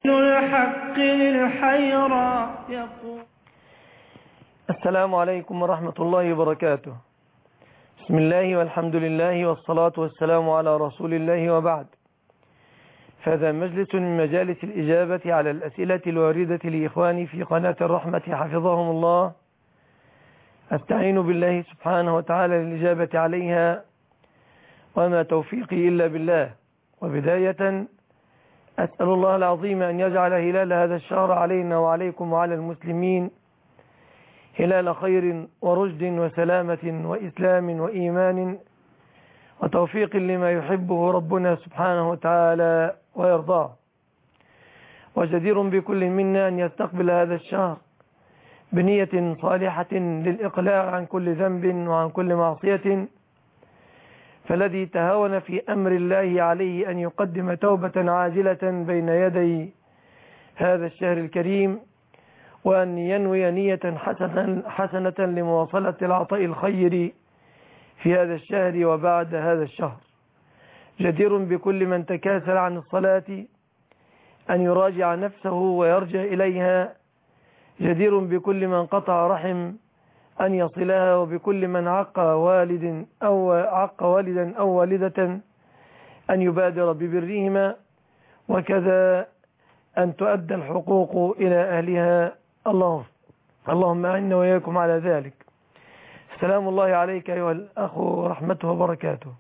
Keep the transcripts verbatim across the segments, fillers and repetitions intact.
الحق للحيرى يقول. السلام عليكم ورحمة الله وبركاته. بسم الله والحمد لله والصلاة والسلام على رسول الله وبعد. فهذا مجلس من مجالس الإجابة على الأسئلة الواردة لإخواني في قناة الرحمة حفظهم الله. أستعين بالله سبحانه وتعالى للإجابة عليها، وما توفيقي إلا بالله. وبداية أسأل الله العظيم أن يجعل هلال هذا الشهر علينا وعليكم وعلى المسلمين هلال خير ورشد وسلامة وإسلام وإيمان وتوفيق لما يحبه ربنا سبحانه وتعالى ويرضاه. وجدير بكل منا أن يستقبل هذا الشهر بنية صالحة للإقلاع عن كل ذنب وعن كل معصية، فالذي تهاون في أمر الله عليه أن يقدم توبة عاجلة بين يدي هذا الشهر الكريم، وأن ينوي نية حسنة, حسنة لمواصلة العطاء الخير في هذا الشهر وبعد هذا الشهر. جدير بكل من تكاسل عن الصلاة أن يراجع نفسه ويرجع إليها. جدير بكل من قطع رحم أن يصلها، وبكل من عق والد أو عق والدا أو والدة أن يبادر ببرهما، وكذا أن تؤدى الحقوق إلى أهلها. الله اللهم أعنا وإياكم على ذلك. السلام الله عليك أيها الأخ ورحمته وبركاته.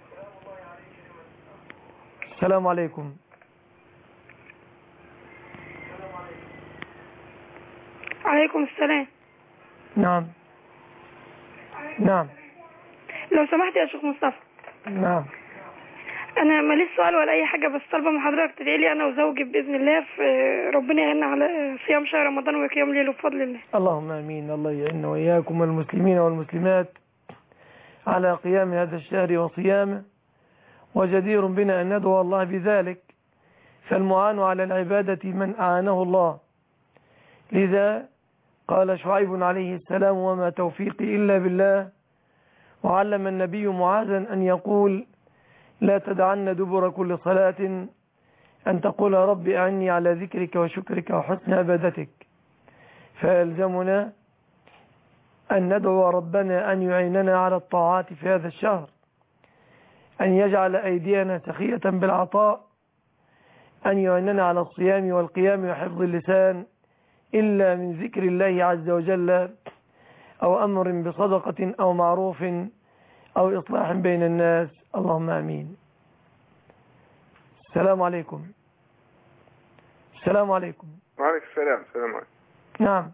السلام عليكم. عليكم السلام. نعم نعم لو سمحت يا شيخ مصطفى. نعم. انا ماليش سؤال ولا اي حاجه، بس طالبه من حضرتك تدعي لي انا وزوجي باذن الله في ربنا يعيننا على صيام شهر رمضان وقيام ليله بفضل الله. اللهم امين. الله يعيننا واياكم المسلمين والمسلمات على قيام هذا الشهر وصيامه، وجدير بنا ان ندعو الله بذلك، فالمعان على العباده من اعانه الله. لذا قال شعيب عليه السلام: وما توفيقي إلا بالله. وعلم النبي معاذا أن يقول: لا تدعن دبر كل صلاة أن تقول رب أعني على ذكرك وشكرك وحسن عبادتك. فيلزمنا أن ندعو ربنا أن يعيننا على الطاعات في هذا الشهر، أن يجعل أيدينا سخية بالعطاء، أن يعيننا على الصيام والقيام وحفظ اللسان إلا من ذكر الله عز وجل أو أمر بصدقة أو معروف أو إصلاح بين الناس. اللهم آمين. السلام عليكم. السلام عليكم. وعليكم السلام. السلام عليكم. نعم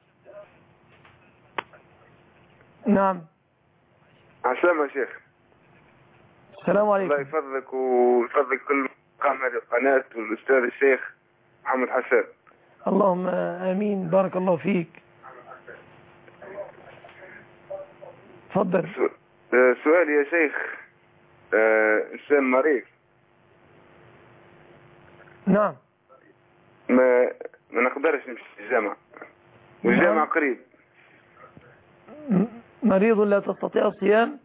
نعم. عسلامة يا شيخ. السلام عليكم. الله يفضلك ويفضلك كل مقام هذه القناة والأستاذ الشيخ محمد حسن. اللهم آمين. بارك الله فيك. تفضل. سؤالي يا شيخ، إنسان مريض نعم ما ما نقدرش نمشي الجامعة والجامعة نعم. قريب. مريض لا تستطيع الصيام؟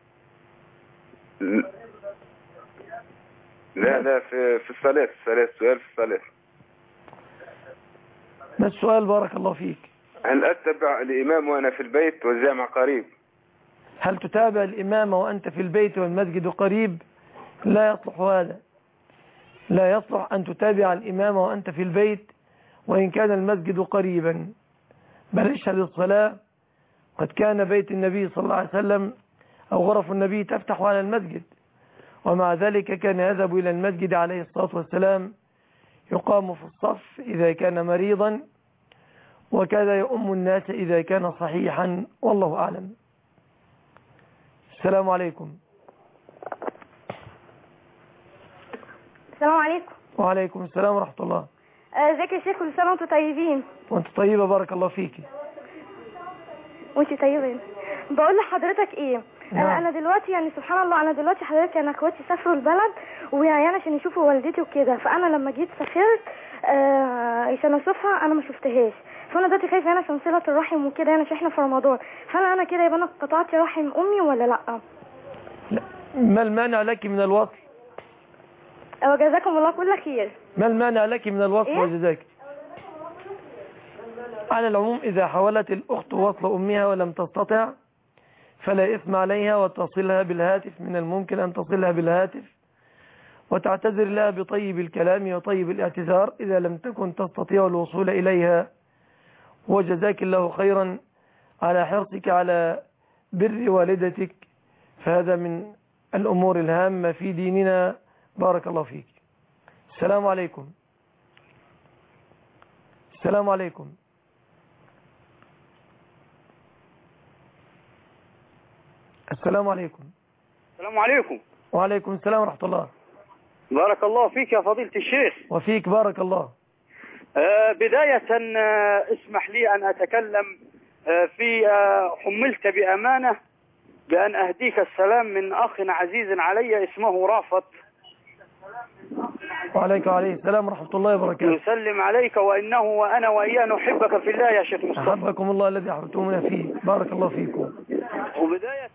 لا لا في في الصلاة. الصلاة سؤال في الصلاة. ما السؤال؟ بارك الله فيك. هل أتبع الإمام وأنا في البيت والجامع قريب؟ هل تتابع الإمام وأنت في البيت والمسجد قريب؟ لا يصلح هذا. لا يصلح أن تتابع الإمام وأنت في البيت وإن كان المسجد قريبا، بل اشهد الصلاة. قد كان بيت النبي صلى الله عليه وسلم أو غرف النبي تفتح على المسجد، ومع ذلك كان يذهب إلى المسجد عليه الصلاة والسلام، يقام في الصف إذا كان مريضا، وكذا يؤم الناس إذا كان صحيحا، والله أعلم. السلام عليكم. السلام عليكم. وعليكم السلام ورحمة الله. ازيك يا شيخ؟ كل سنة وانتم طيبين. وانت طيبة بارك الله فيك. وانت طيبين. بقول لحضرتك ايه، نعم. انا دلوقتي يعني سبحان الله، انا دلوقتي حضرتك انا اخواتي سافروا البلد ويعني عشان يشوفوا والدتي وكده، فانا لما جيت سافرت آه عشان اشوفها انا ما شفتهاش، فانا دلوقتي خايفه انا عشان صله الرحم وكده، يعني عشان احنا في رمضان، فانا انا كده يبقى انا قطعت رحم امي ولا لا؟ لا. ما المانع لك من الوصل؟ وجزاكم الله كل خير. ما المانع لك من الوصل إيه؟ وجزاك؟ على العموم إذا حاولت الأخت وصل أمها ولم تستطع فلا إثم عليها وتصلها بالهاتف. من الممكن أن تصلها بالهاتف وتعتذر لها بطيب الكلام وطيب الاعتذار إذا لم تكن تستطيع الوصول إليها. وجزاك الله خيرا على حرصك على بر والدتك، فهذا من الأمور الهامة في ديننا. بارك الله فيك. السلام عليكم. السلام عليكم. السلام عليكم. السلام عليكم. وعليكم السلام ورحمة الله. بارك الله فيك يا فضيلة الشيخ. وفيك بارك الله. آه بداية آه اسمح لي أن أتكلم آه في آه حملت بأمانة بأن أهديك السلام من أخ عزيز علي اسمه رافت. وعليك وعليه السلام ورحمة الله وبركاته. يسلم عليك وإنه وأنا وإياه نحبك في الله يا شيخ مصطفى. أحبكم الله الذي أحببتمونا فيه. بارك الله فيكم. وبداية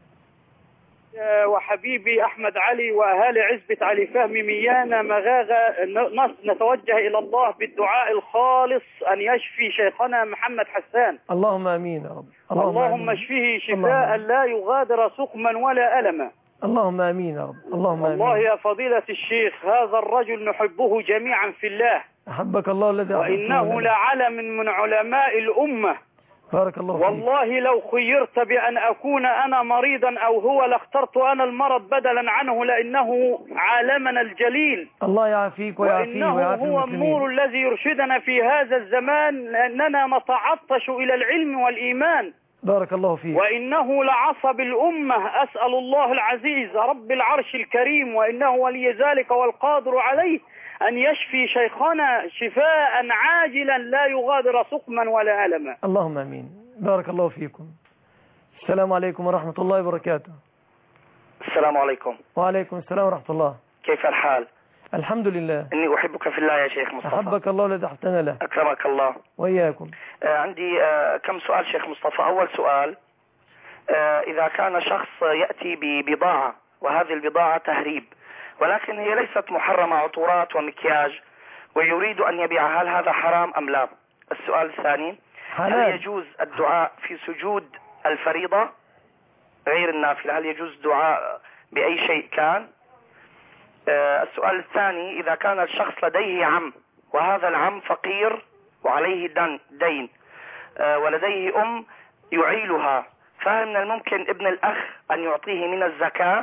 وحبيبي أحمد علي وأهالي عزبة علي فهمي ميانا مغاغة نتوجه إلى الله بالدعاء الخالص أن يشفي شيخنا محمد حسان. اللهم آمين يا رب. اللهم, اللهم اشفيه شفاء لا يغادر سقما ولا ألما. اللهم آمين يا رب. اللهم آمين. والله يا فضيلة الشيخ هذا الرجل نحبه جميعا في الله. أحبك الله الذي أحببتمونا وإنه لعلم من علماء الأمة. بارك الله فيك. والله لو خيرت بأن أكون أنا مريضا أو هو لاخترت أنا المرض بدلا عنه لأنه عالمنا الجليل. الله يعافيك ويعافيه ويعافي المسلمين. وإنه هو النور الذي يرشدنا في هذا الزمان لأننا نتعطش إلى العلم والإيمان. بارك الله فيك. وإنه لعصب الأمة. أسأل الله العزيز رب العرش الكريم وإنه ولي ذلك والقادر عليه أن يشفي شيخنا شفاء عاجلا لا يغادر سقما ولا ألما. اللهم امين. بارك الله فيكم. السلام عليكم ورحمة الله وبركاته. السلام عليكم. وعليكم السلام ورحمة الله. كيف الحال؟ الحمد لله. إني أحبك في الله يا شيخ مصطفى. أحبك الله الذي أحببتنا له. أكرمك الله. وإياكم. آه عندي آه كم سؤال شيخ مصطفى. أول سؤال، آه إذا كان شخص يأتي ببضاعة وهذه البضاعة تهريب ولكن هي ليست محرمة عطورات ومكياج ويريد أن يبيعها، هل هذا حرام أم لا؟ السؤال الثاني، حلال. هل يجوز الدعاء في سجود الفريضة غير النافلة؟ هل يجوز الدعاء بأي شيء كان؟ آه السؤال الثاني، إذا كان الشخص لديه عم وهذا العم فقير وعليه دين آه ولديه أم يعيلها، فهل من الممكن ابن الأخ أن يعطيه من الزكاة؟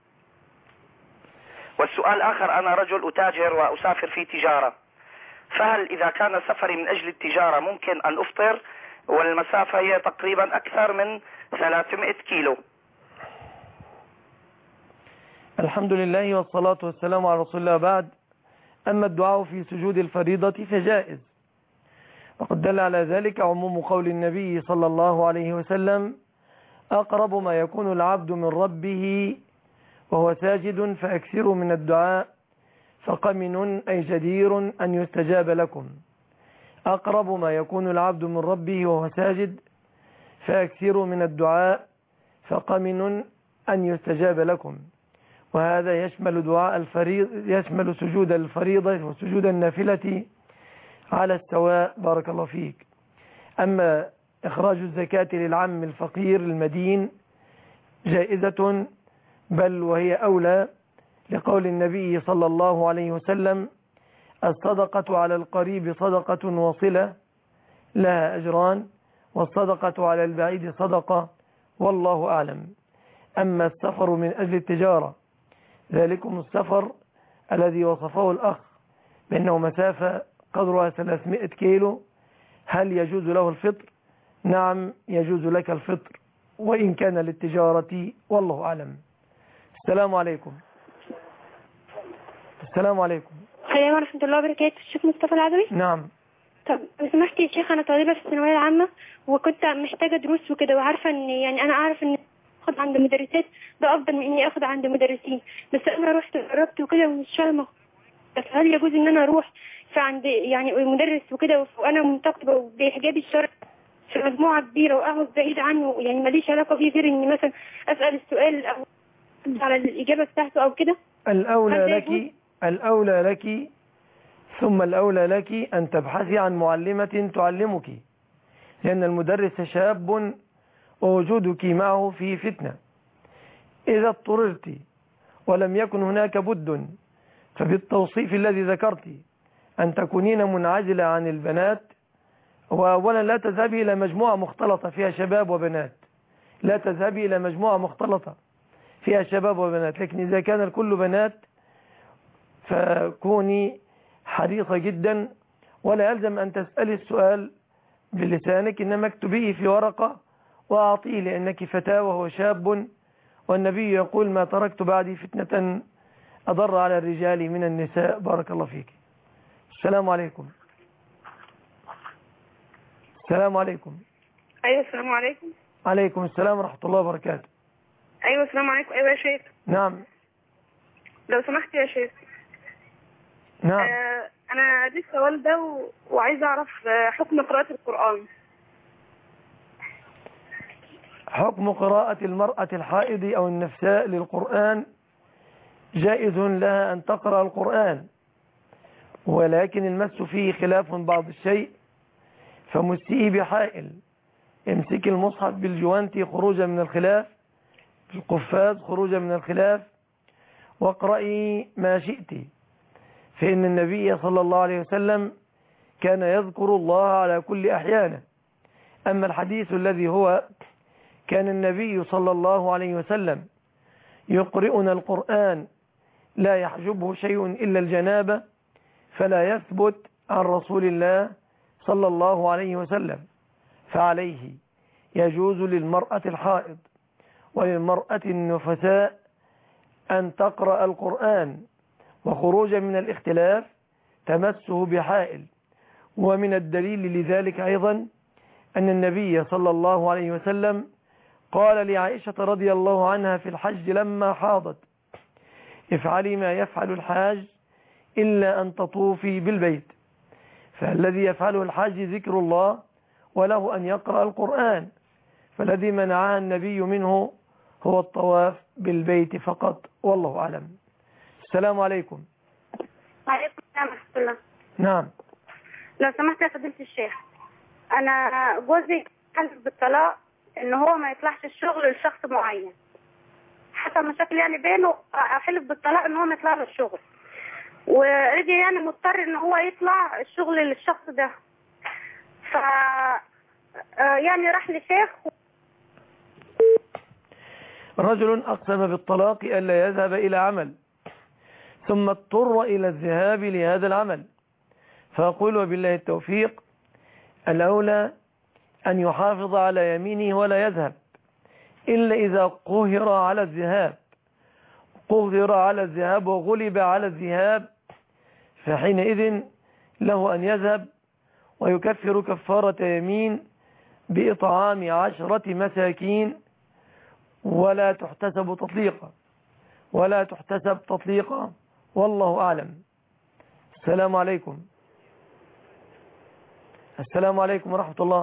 والسؤال الآخر، أنا رجل أتاجر وأسافر في تجارة، فهل إذا كان سفري من أجل التجارة ممكن أن أفطر والمسافة هي تقريبا أكثر من ثلاثمائة كيلو؟ الحمد لله والصلاة والسلام على رسول الله. بعد، أما الدعاء في سجود الفريضة فجائز، وقد دل على ذلك عموم قول النبي صلى الله عليه وسلم: أقرب ما يكون العبد من ربه وهو ساجد فأكثروا من الدعاء فقمن أي جدير أن يستجاب لكم. أقرب ما يكون العبد من ربه وهو ساجد فأكثروا من الدعاء فقمن أن يستجاب لكم. وهذا يشمل دعاء الفريض يشمل سجود الفريضة وسجود النافلة على السواء. بارك الله فيك. أما إخراج الزكاة للعم الفقير المدين جائزة، بل وهي أولى، لقول النبي صلى الله عليه وسلم: الصدقة على القريب صدقة وصلة لها أجران، والصدقة على البعيد صدقة، والله أعلم. أما السفر من أجل التجارة، ذلكم السفر الذي وصفه الأخ بأنه مسافة قدرها ثلاثمائة كيلو، هل يجوز له الفطر؟ نعم يجوز لك الفطر وإن كان للتجارة، والله أعلم. السلام عليكم. السلام عليكم. السلام ورحمة الله وبركاته. الشيخ مصطفى العدوي. نعم. طب لو سمحت يا شيخ، أنا طالبة في الثانوية العامة وكنت محتاجة دروس وكده، وعارفة إن يعني أنا أعرف إن أخذ عند مدرسات ده أفضل من إني أخذ عند مدرسين، بس أنا رحت جربت وكده ومش فاهمة، هل يجوز إن أنا أروح فعند يعني مدرس وكده وأنا منتقبة بحجابي الشرعي في مجموعة كبيرة وأقعد بعيد عنه، يعني ماليش علاقة بيه غير إني مثلا أسأل السؤال أو على الإجابة بتاعته أو كده؟ الأولى لك الأولى لك ثم الأولى لك أن تبحثي عن معلمة تعلمك، لأن المدرس شاب ووجودك معه فيه فتنة. إذا اضطررت ولم يكن هناك بد، فبالتوصيف الذي ذكرت أن تكونين منعزلة عن البنات. وأولا لا تذهبي إلى مجموعة مختلطة فيها شباب وبنات، لا تذهبي إلى مجموعة مختلطة فيها شباب وبنات، لكن إذا كان الكل بنات فكوني حريصة جدا، ولا يلزم أن تسألي السؤال بلسانك، إنما اكتبيه في ورقة وأعطيه، لأنك فتاة وهو شاب، والنبي يقول ما تركت بعدي فتنة أضر على الرجال من النساء. بارك الله فيك. السلام عليكم. السلام عليكم. ايوه السلام عليكم. عليكم السلام ورحمة الله وبركاته. ايوه السلام عليكم. ايوه يا شيخ. نعم. لو سمحت يا شيخ. نعم. آه انا عندي السؤال ده و... وعايزه اعرف آه حكم قراءة القرآن. حكم قراءة المرأة الحائض أو النفساء للقرآن: جائز لها أن تقرأ القرآن، ولكن المس فيه خلاف بعض الشيء، فمسيه بحائل. امسك المصحف بالجوانتي خروجا من الخلاف، القفاز خروجا من الخلاف، واقرأي ما شئت، فإن النبي صلى الله عليه وسلم كان يذكر الله على كل أحيانه. أما الحديث الذي هو كان النبي صلى الله عليه وسلم يقرئنا القرآن لا يحجبه شيء إلا الجنابة، فلا يثبت عن رسول الله صلى الله عليه وسلم. فعليه يجوز للمرأة الحائض وللمرأة النفساء أن تقرأ القرآن، وخروجا من الاختلاف تمسه بحائل. ومن الدليل لذلك أيضا أن النبي صلى الله عليه وسلم قال لعائشة رضي الله عنها في الحج لما حاضت: افعلي ما يفعل الحاج إلا أن تطوفي بالبيت. فالذي يفعله الحاج ذكر الله، وله أن يقرأ القرآن، فالذي منعها النبي منه هو الطواف بالبيت فقط، والله أعلم. السلام عليكم. وعليكم السلام ورحمة الله. نعم. لو سمحت يا فضيلة الشيخ، أنا جوزي حلف بالطلاق إن هو ما يطلعش الشغل لشخص معين، حصل مشاكل يعني بينه، حلف بالطلاق إن هو ما يطلع له الشغل، ورجع يعني مضطر إن هو يطلع الشغل للشخص ده. ف يعني راح لشيخ. رجل أقسم بالطلاق ألا يذهب إلى عمل، ثم اضطر إلى الذهاب لهذا العمل، فأقول وبالله التوفيق: الأولى أن يحافظ على يمينه ولا يذهب إلا إذا قهر على الذهاب، قهر على الذهاب وغلب على الذهاب، فحينئذ له أن يذهب ويكفر كفارة يمين بإطعام عشرة مساكين، ولا تحتسب تطليقا، ولا تحتسب تطليقا، والله أعلم. السلام عليكم. السلام عليكم ورحمة الله.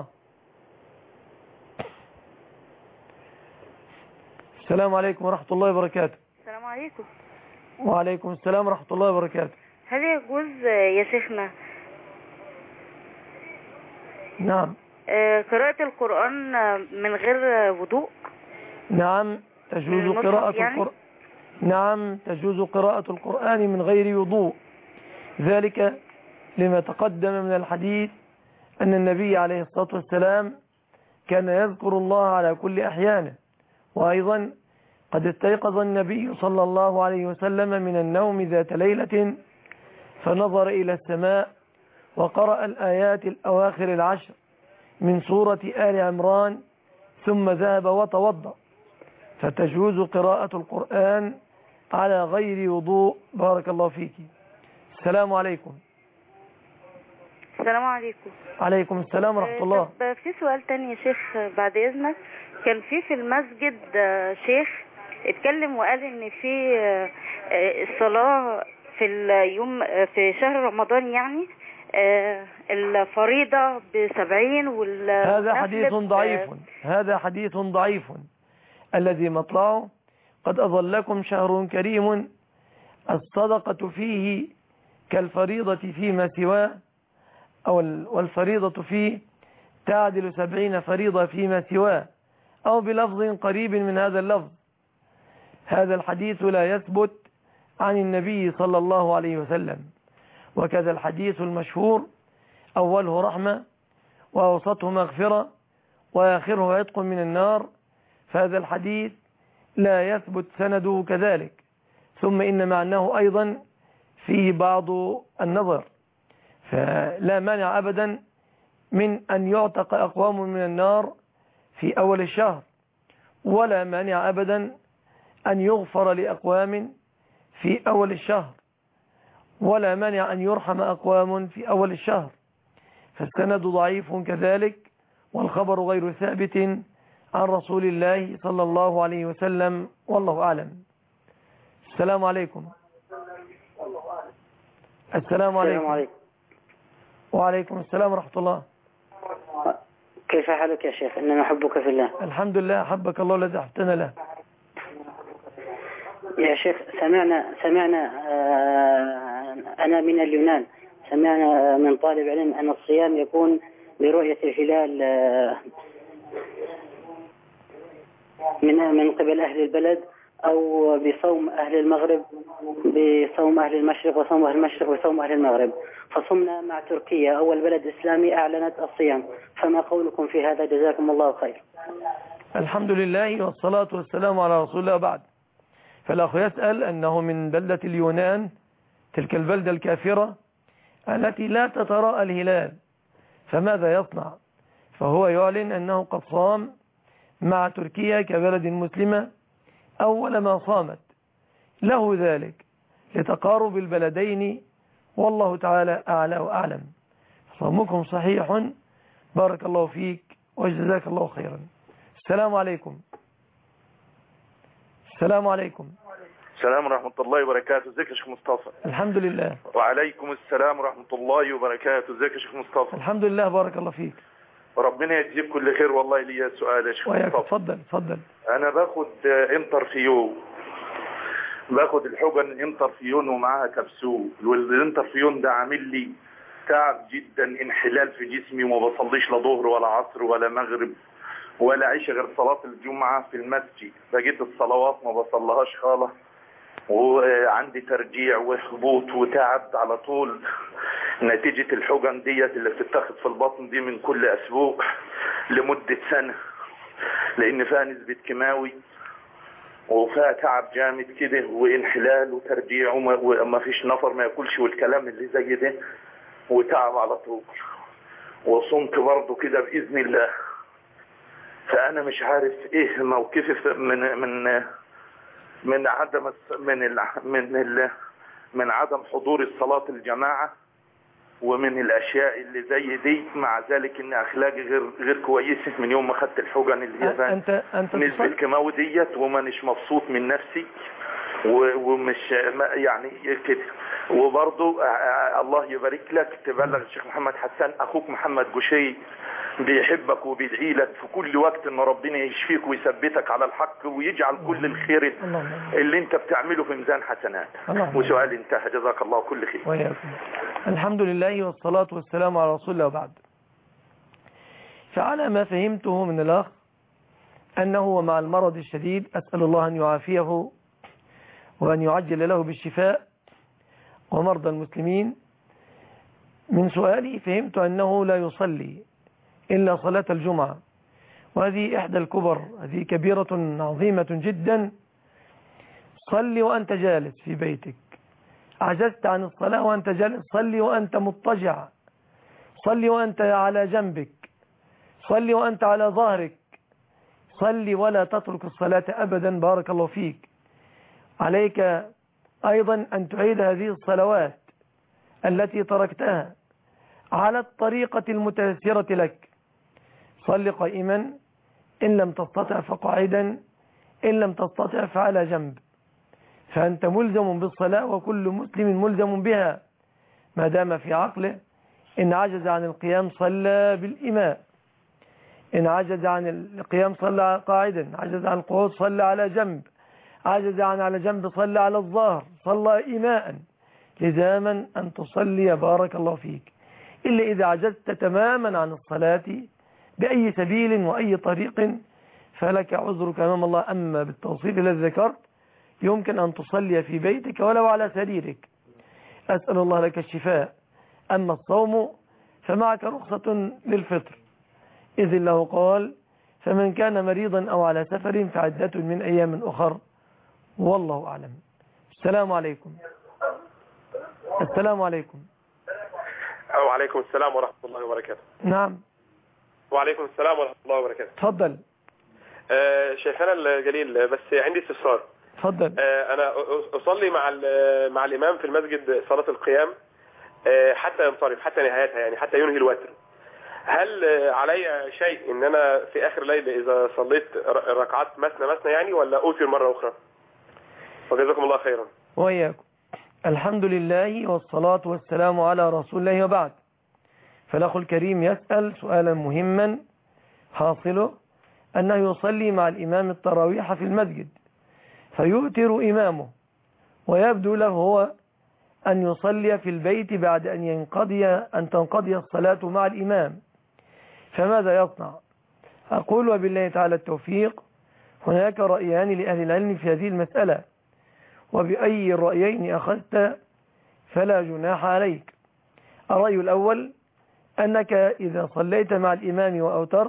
السلام عليكم ورحمة الله وبركاته. السلام عليكم. وعليكم السلام ورحمة الله وبركاته. هل يجوز يا شيخنا نعم قراءة القرآن من غير وضوء؟ نعم تجوز قراءة يعني؟ القرآن. نعم تجوز قراءة القرآن من غير وضوء، ذلك لما تقدم من الحديث أن النبي عليه الصلاة والسلام كان يذكر الله على كل أحيانه. وأيضا قد استيقظ النبي صلى الله عليه وسلم من النوم ذات ليلة فنظر إلى السماء وقرأ الآيات الأواخر العشر من سورة آل عمران، ثم ذهب وتوضأ، فتجوز قراءة القرآن على غير وضوء. بارك الله فيك. السلام عليكم. السلام عليكم. عليكم السلام ورحمة الله. طب في سؤال تاني يا شيخ بعد إذنك. كان في في المسجد شيخ اتكلم وقال ان في الصلاة في اليوم في شهر رمضان يعني الفريضة بسبعين وال هذا حديث ضعيف، هذا حديث ضعيف. الذي مطلعه: قد أظلكم شهر كريم الصدقة فيه كالفريضة فيما سواه، أو والفريضة فيه تعدل سبعين فريضة فيما سواه، أو بلفظ قريب من هذا اللفظ. هذا الحديث لا يثبت عن النبي صلى الله عليه وسلم. وكذا الحديث المشهور أوله رحمة وأوسطه مغفرة وآخره عتق من النار، فهذا الحديث لا يثبت سنده كذلك. ثم إن معناه أيضا فيه بعض النظر، فلا مانع أبدا من أن يعتق أقوام من النار في أول الشهر، ولا مانع أبدا أن يغفر لأقوام في أول الشهر، ولا مانع أن يرحم أقوام في أول الشهر. فالسند ضعيف كذلك، والخبر غير ثابت عن رسول الله صلى الله عليه وسلم، والله أعلم. السلام عليكم. السلام عليكم. وعليكم السلام ورحمة الله. كيف حالك يا شيخ؟ إننا نحبك في الله. الحمد لله، حبك الله الذي أحبتنا له. يا شيخ سمعنا سمعنا أنا من اليونان، سمعنا من طالب علم أن الصيام يكون برؤية الهلال من من قبل أهل البلد، أو بصوم أهل المغرب، بصوم أهل المشرق وصوم أهل المشرق وصوم أهل المغرب. فصمنا مع تركيا أول بلد إسلامي أعلنت الصيام، فما قولكم في هذا؟ جزاكم الله خير. الحمد لله والصلاة والسلام على رسول الله. بعد، فالأخ يسأل أنه من بلدة اليونان، تلك البلدة الكافرة التي لا تتراءى الهلال، فماذا يصنع؟ فهو يعلن أنه قد صام مع تركيا كبلد مسلمة أول ما صامت، له ذلك لتقارب البلدين، والله تعالى أعلى وأعلم. صومكم صحيح، بارك الله فيك وجزاك الله خيرا. السلام عليكم. السلام عليكم. السلام ورحمة الله وبركاته. ازيك يا شيخ مصطفى؟ الحمد لله. وعليكم السلام ورحمة الله وبركاته. ازيك يا شيخ مصطفى؟ الحمد لله، بارك الله فيك. ربنا يجزيك كل خير. والله لي سؤال يا شيخ مصطفى. اتفضل اتفضل. انا باخد انترفيون، باخد الحقن انترفيون ومعاها كبسول، والانترفيون ده عامل لي تعب جدا، انحلال في جسمي، وما بصليش لا ظهر ولا عصر ولا مغرب ولا عشاء غير صلاة الجمعة في المسجد. بقيت الصلوات ما بصلهاش خالص، وعندي ترجيع وهبوط وتعب على طول نتيجة الحقن ديت اللي بتتاخد في البطن دي من كل أسبوع لمدة سنة، لأن فيها نسبة كيماوي وفيها تعب جامد كده وانحلال وترجيع، وما فيش نفر ما ياكلش والكلام اللي زي ده، وتعب على طول. وصمت برضه كده بإذن الله. فأنا مش عارف إيه موقفي من من من عدم من ال من ال من عدم حضور الصلاة الجماعة، ومن الأشياء اللي زي دي، مع ذلك إن أخلاقي غير غير كويسة من يوم ما خدت الحقن اللي هي أنت أنت نسبة الكيماوي ديت، ومانيش مبسوط من نفسي، ومش يعني كده. وبرضه الله يبارك لك تبلغ الشيخ محمد حسان أخوك محمد جوشي بيحبك وبيدعي لك في كل وقت ان ربنا يشفيك ويثبتك على الحق، ويجعل كل الخير اللي انت بتعمله في ميزان حسنات. وسؤال انتهى، جزاك الله كل خير. وياكم. الحمد لله والصلاة والسلام على رسول الله. وبعد، فعلى ما فهمته من الأخ أنه مع المرض الشديد، أسأل الله أن يعافيه وأن يعجل له بالشفاء ومرضى المسلمين. من سؤالي فهمت أنه لا يصلي إلا صلاة الجمعة، وهذه إحدى الكبر، هذه كبيرة عظيمة جدا. صلي وأنت جالس في بيتك، عجزت عن الصلاة وأنت جالس، صلي وأنت مضطجع، صلي وأنت على جنبك، صلي وأنت على ظهرك، صلي ولا تترك الصلاة أبدا، بارك الله فيك. عليك أيضا أن تعيد هذه الصلوات التي تركتها على الطريقة المتيسرة لك. صل قائما، إن لم تستطع فقاعدا، إن لم تستطع فعلى جنب. فأنت ملزم بالصلاة، وكل مسلم ملزم بها ما دام في عقله. إن عجز عن القيام صلى بالإماء، إن عجز عن القيام صلى قاعدا، عجز عن القعود صلى على جنب، عجز عن على جنب صلى على الظهر، صلى إماء. لزاما أن تصلي بارك الله فيك، إلا إذا عجزت تماما عن الصلاة بأي سبيل وأي طريق فلك عذرك أمام الله. أما بالتوصيف الذي ذكرت يمكن أن تصلي في بيتك ولو على سريرك، أسأل الله لك الشفاء. أما الصوم فمعك رخصة للفطر، إذ الله قال فمن كان مريضا أو على سفر فعدة من أيام أخر، والله أعلم. السلام عليكم. السلام عليكم. وعليكم السلام ورحمة الله وبركاته. نعم. وعليكم السلام ورحمة الله وبركاته. تفضل. آه شيخنا الجليل، بس عندي استفسار. تفضل. آه أنا أصلي مع مع الإمام في المسجد صلاة القيام آه حتى ينصرف، حتى نهايتها يعني حتى ينهي الوتر. هل آه علي شيء إن أنا في آخر الليل إذا صليت ركعات مثنى مثنى يعني، ولا أوتر مرة أخرى؟ وجزاكم الله خيرا. وإياكم. الحمد لله والصلاة والسلام على رسول الله، وبعد. فالأخ الكريم يسأل سؤالا مهما، حاصله أنه يصلي مع الإمام التراويح في المسجد فيؤتر إمامه، ويبدو له هو أن يصلي في البيت بعد أن ينقضي أن تنقضي الصلاة مع الإمام، فماذا يصنع؟ أقول وبالله تعالى التوفيق. هناك رأيان لأهل العلم في هذه المسألة، وبأي الرأيين أخذت فلا جناح عليك. الرأي الأول أنك إذا صليت مع الإمام وأوترت،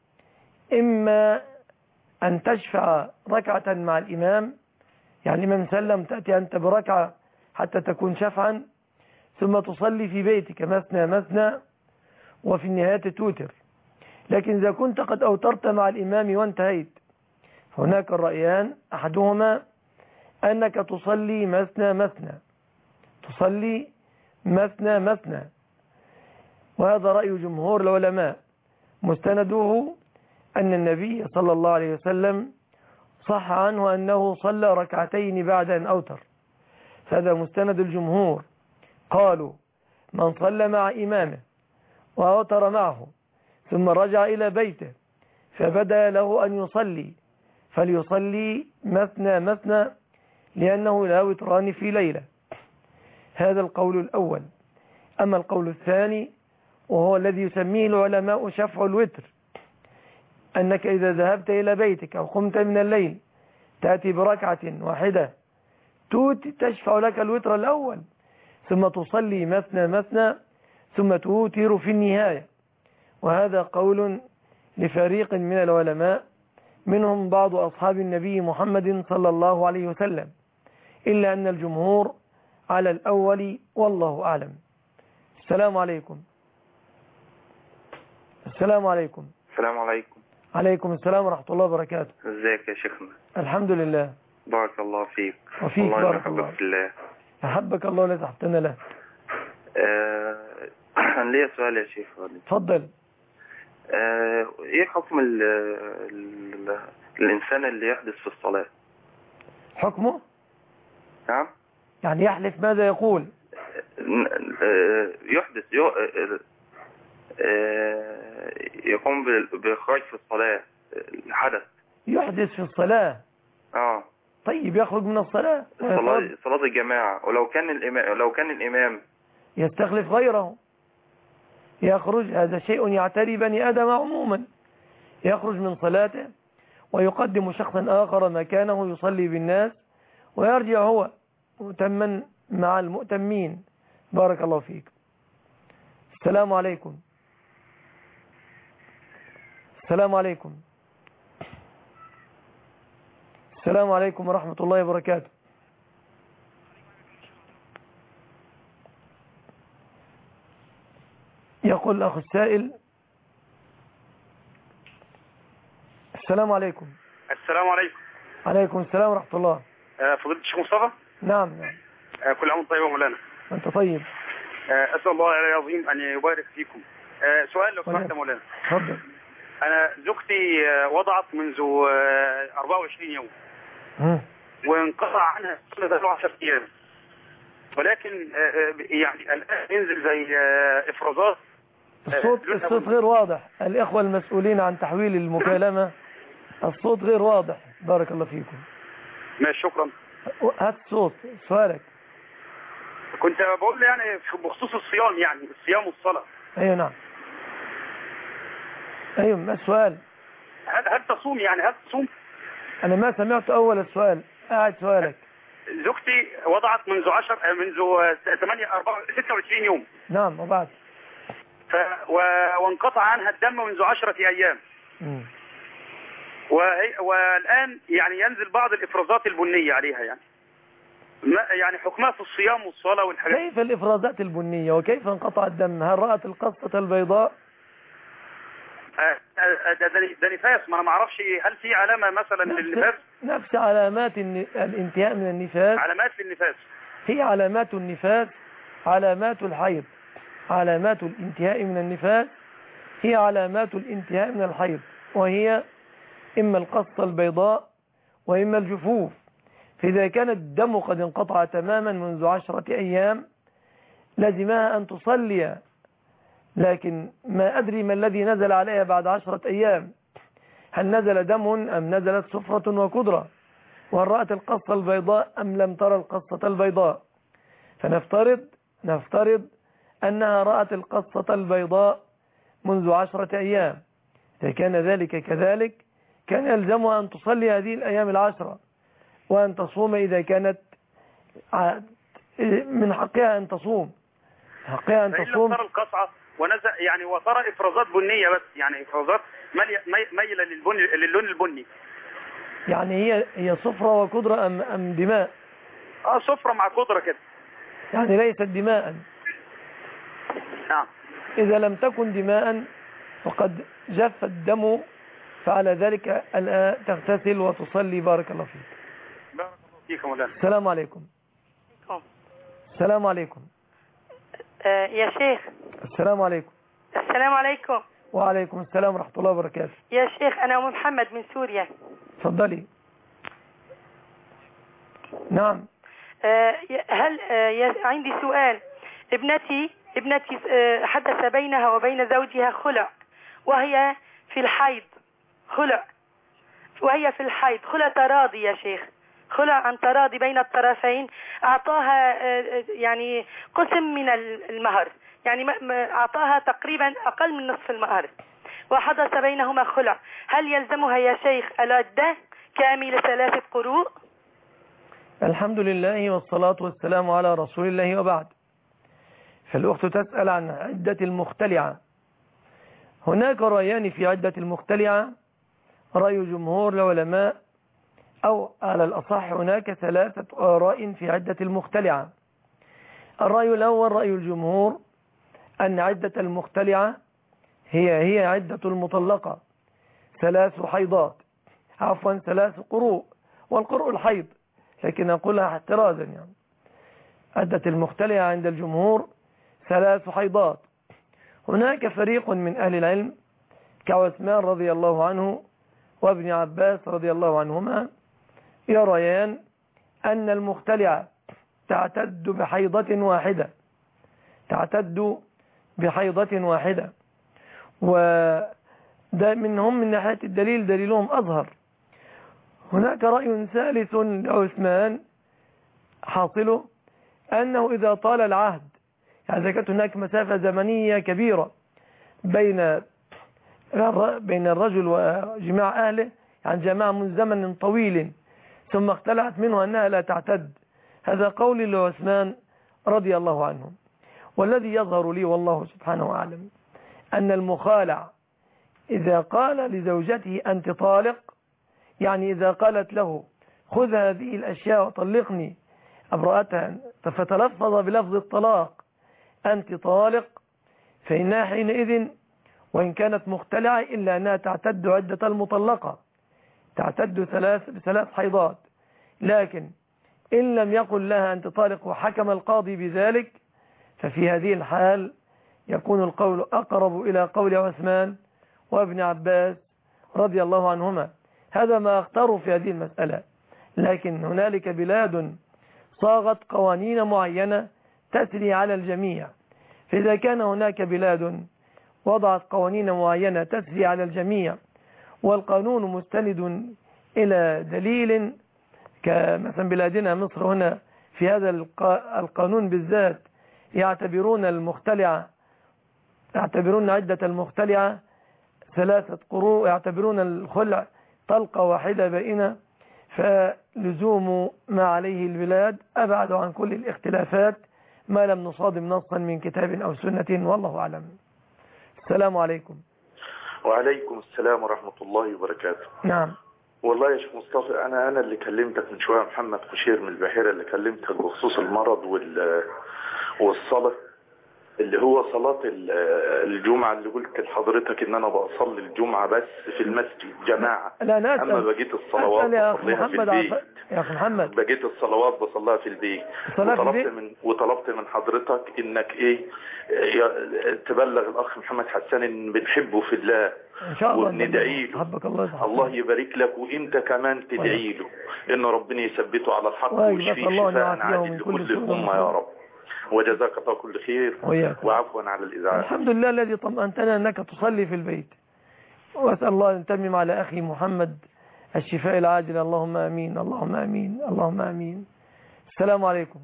إما أن تشفع ركعة مع الإمام، يعني من سلم تأتي أنت بركعة حتى تكون شفعا، ثم تصلي في بيتك مثنى مثنى وفي النهاية توتر. لكن إذا كنت قد أوترت مع الإمام وانتهيت، هناك الرأيان، أحدهما أنك تصلي مثنى مثنى تصلي مثنى مثنى وهذا رأي جمهور العلماء، مستنده أن النبي صلى الله عليه وسلم صح عنه أنه صلى ركعتين بعد أن أوتر، هذا مستند الجمهور. قالوا من صلى مع إمامه وأوتر معه ثم رجع إلى بيته فبدأ له أن يصلي فليصلي مثنى مثنى، لأنه لا وتران في ليلة. هذا القول الأول. أما القول الثاني وهو الذي يسميه العلماء شفع الوتر، أنك إذا ذهبت إلى بيتك أو قمت من الليل تأتي بركعة واحدة تشفع لك الوتر الأول، ثم تصلي مثنى مثنى ثم توتر في النهاية. وهذا قول لفريق من العلماء، منهم بعض أصحاب النبي محمد صلى الله عليه وسلم، إلا أن الجمهور على الأول، والله أعلم. السلام عليكم. السلام عليكم. السلام عليكم. عليكم السلام ورحمة الله وبركاته. ازيك يا شيخنا؟ الحمد لله. بارك الله فيك. وفيك الله بارك الله. يحبك الله. أحبك الله لا تحتنا له. آه... ليا سؤال يا شيخ. تفضل. آه... ايه حكم ال... ال... الإنسان اللي يحدث في الصلاة؟ حكمه؟ نعم. يعني يحلف ماذا يقول؟ آه... يحدث يو... يقوم بالإخراج في الصلاة، الحدث يحدث في الصلاة. اه طيب يخرج من الصلاة. صلاة صلاة الجماعة، ولو كان الإمام لو كان الإمام يستخلف غيره يخرج. هذا شيء يعتري بني آدم عموما، يخرج من صلاته ويقدم شخصا آخر مكانه يصلي بالناس ويرجع هو مؤتما مع المؤتمين. بارك الله فيك. السلام عليكم. السلام عليكم. السلام عليكم ورحمة الله وبركاته. يقول الأخ السائل. السلام عليكم. السلام عليكم. عليكم السلام ورحمة الله. فضيلة الشيخ مصطفى. نعم نعم. كل عام طيب مولانا. أنت طيب. أسأل الله العظيم أن يبارك فيكم. سؤال لو سمحت مولانا. تفضل. أنا زوجتي وضعت منذ أربعة وعشرين يوم وانقطع عنها ثلاثة عشر أيام، ولكن يعني الآن ينزل زي إفرازات. الصوت الصوت غير واضح. الإخوة المسؤولين عن تحويل المكالمة الصوت غير واضح. بارك الله فيكم. ماشي شكرا. هات الصوت. سؤالك. كنت بقول له يعني بخصوص الصيام، يعني الصيام والصلاة. ايوه نعم. ايوه ما السؤال؟ هل هل تصوم يعني هل تصوم؟ انا ما سمعت اول السؤال، قاعد سؤالك. زوجتي وضعت منذ عشر منذ ثمانية ستة وعشرين يوم. نعم وبعد؟ ف و... وانقطع عنها الدم منذ عشرة ايام. مم. وهي... والان يعني ينزل بعض الافرازات البنية عليها، يعني ما يعني حكمها في الصيام والصلاة والحاجات. كيف الافرازات البنية وكيف انقطع الدم؟ هل رأت القصة البيضاء؟ ده, ده نفاس، ما انا ما اعرفش هل في علامة مثلا للنفاس؟ نفس علامات الانتهاء من النفاس. علامات للنفاس هي علامات النفاس، علامات الحيض. علامات الانتهاء من النفاس هي علامات الانتهاء من الحيض، وهي إما القصة البيضاء وإما الجفوف. فإذا كان الدم قد انقطع تماما منذ عشرة أيام لزمها أن تصلي، لكن ما أدري ما الذي نزل عليها بعد عشرة أيام، هل نزل دم أم نزلت صفرة وكدرة، وهل رأت القصة البيضاء أم لم ترى القصة البيضاء. فنفترض نفترض أنها رأت القصة البيضاء منذ عشرة أيام. إذا كان ذلك كذلك كان يلزمها أن تصلي هذه الأيام العشرة، وأن تصوم إذا كانت من حقها أن تصوم، حقها أن تصوم. ترى القصعة ونزل يعني وترى إفرازات بنية بس، يعني إفرازات ميلة للبني للون البني. يعني هي هي صفرة وكدرة أم أم دماء؟ اه صفرة مع كدرة كده، يعني ليست دماء. نعم. إذا لم تكن دماء فقد جف الدم، فعلى ذلك الآن تغتسل وتصلي. بارك الله فيك. بارك الله فيك مولانا. السلام عليكم. السلام عليكم. آه يا شيخ. السلام عليكم. السلام عليكم. وعليكم السلام ورحمة الله وبركاته. يا شيخ أنا أم محمد من سوريا. تفضلي. نعم. آه هل آه عندي سؤال. ابنتي ابنتي آه حدث بينها وبين زوجها خلع، وهي في الحيض خلع وهي في الحيض خلع تراضي يا شيخ، خلع عن تراضي بين الطرفين. أعطاها يعني قسم من المهر، يعني أعطاها تقريبا أقل من نصف المهر، وحدث بينهما خلع. هل يلزمها يا شيخ العدة كاملة ثلاثة قروء؟ الحمد لله والصلاة والسلام على رسول الله وبعد. فالأخت تسأل عن عدة المختلعة. هناك رأيان في عدة المختلعة، رأي جمهور العلماء، أو على الأصح هناك ثلاثة آراء في عدة المختلعة. الرأي الأول رأي الجمهور أن عدة المختلعة هي هي عدة المطلقة، ثلاث حيضات، عفوا ثلاث قروء، والقروء الحيض، لكن أقولها احترازا. يعني عدة المختلعة عند الجمهور ثلاث حيضات. هناك فريق من أهل العلم كعثمان رضي الله عنه وابن عباس رضي الله عنهما يريان أن المختلعة تعتد بحيضة واحدة، تعتد بحيضة واحدة. وده منهم من ناحية الدليل دليلهم أظهر. هناك رأي ثالث لعثمان حاصله أنه إذا طال العهد، يعني إذا كانت هناك مسافة زمنية كبيرة بين بين الرجل وجماع أهله، يعني جماعة من زمن طويل، ثم اختلعت منه أنها لا تعتد، هذا قول لعثمان رضي الله عنه. والذي يظهر لي والله سبحانه أعلم أن المخالع إذا قال لزوجته أنت طالق، يعني إذا قالت له خذ هذه الأشياء وطلقني أبرأتها، فتلفظ بلفظ الطلاق أنت طالق، فإنها حينئذ وإن كانت مختلعة إلا أنها تعتد عدة المطلقة، تعتد ثلاث بثلاث حيضات. لكن إن لم يقل لها أنت طالق وحكم القاضي بذلك، ففي هذه الحال يكون القول أقرب إلى قول عثمان وابن عباس رضي الله عنهما. هذا ما اختاروا في هذه المسألة. لكن هنالك بلاد صاغت قوانين معينة تسري على الجميع، فإذا كان هناك بلاد وضعت قوانين معينة تسري على الجميع والقانون مستند إلى دليل، كمثلا بلادنا مصر هنا في هذا القانون بالذات يعتبرون المختلعة يعتبرون عدة المختلعة ثلاثة قروء، يعتبرون الخلع طلقة واحدة بائنة، فلزوم ما عليه البلاد أبعد عن كل الاختلافات ما لم نصادم نصا من كتاب أو سنة، والله أعلم. السلام عليكم. وعليكم السلام ورحمة الله وبركاته. نعم. والله يا شيخ مصطفى، أنا أنا اللي كلمتك من شوية، محمد خشير من البحيرة، اللي كلمتك بخصوص المرض وال والصلاة، اللي هو صلاة الجمعة، اللي قلت لحضرتك ان انا بصلي الجمعة بس في المسجد جماعة. لا لا اما بقيت الصلوات بصليها في البيت. يا اخي محمد، بقيت الصلوات بصليها في البيت. وطلبت من وطلبت من حضرتك انك ايه تبلغ الاخ محمد حسان ان بنحبه في الله ان شاء الله وندعي له. الله, الله يبارك لك، وانت كمان تدعي له ان ربنا يثبته على الحق ويشفيه شفاء عاجل لكل الامة يا رب. وجزاك الله كل خير وعفوا على الإذاعة. الحمد لله الذي طمأنتنا أنك تصلي في البيت، وأسأل الله أن تمم على أخي محمد الشفاء العاجل، اللهم آمين اللهم آمين اللهم آمين. السلام عليكم.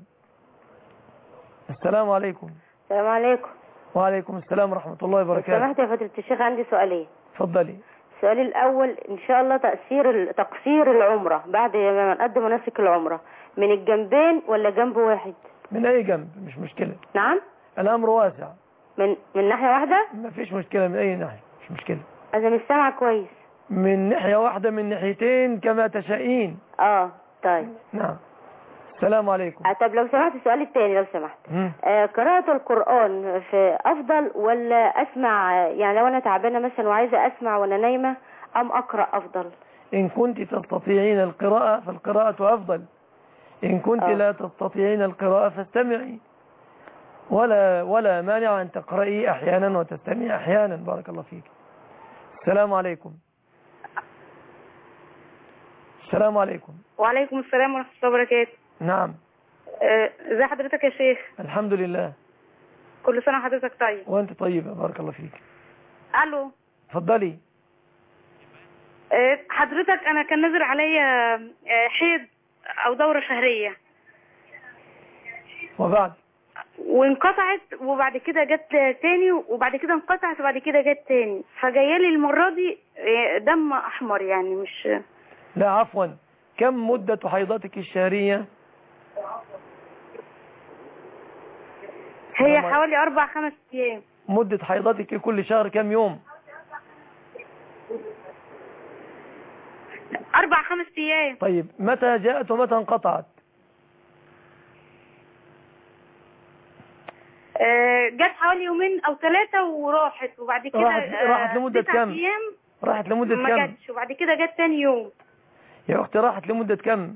السلام عليكم. السلام عليكم. وعليكم السلام ورحمة الله وبركاته. لو سمحت يا فضيلة الشيخ عندي سؤالين. اتفضلي. السؤال الأول إن شاء الله تأثير تقصير العمرة بعد ما نقدم مناسك العمرة من الجنبين ولا جنب واحد؟ من أي جنب مش مشكلة. نعم. الأمر واسع. من من ناحية واحدة؟ ما فيش مشكلة من أي ناحية، مش مشكلة. أنا مش سامعة كويس. من ناحية واحدة، من ناحيتين كما تشائين. اه طيب. نعم. السلام عليكم. آه طب لو سمحت السؤال الثاني لو سمحت. آه قراءة القرآن في أفضل ولا أسمع؟ يعني لو أنا تعبانة مثلا وعايزة أسمع وأنا نايمة أم أقرأ أفضل؟ إن كنت تستطيعين القراءة فالقراءة أفضل، إن كنت أوه. لا تستطيعين القراءة فاستمعي، ولا ولا مانع أن تقرأي أحيانا وتستمعي أحيانا. بارك الله فيك. السلام عليكم. السلام عليكم. وعليكم السلام ورحمة الله وبركاته. نعم. ازي أه حضرتك يا شيخ؟ الحمد لله. كل سنة وحضرتك طيب. وأنت طيبة بارك الله فيك. ألو. اتفضلي. أه حضرتك أنا كان نزل عليا حيض او دورة شهرية وبعد وانقطعت، وبعد كده جت تاني، وبعد كده انقطعت، وبعد كده جت تاني، فجايالي المرة دي دم احمر يعني مش. لا عفوا، كم مدة حيضتك الشهرية؟ هي حوالي اربع خمس ايام. مدة حيضتك كل شهر كم يوم؟ أربع خمس أيام. طيب متى جاءت ومتى انقطعت؟ آه جت حوالي يومين أو ثلاثة وراحت، وبعد كده راحت, راحت لمدة كم؟ أيام. راحت لمدة ما كم؟ ما جتش، وبعد كده جت ثاني يوم. يا أختي راحت لمدة كم؟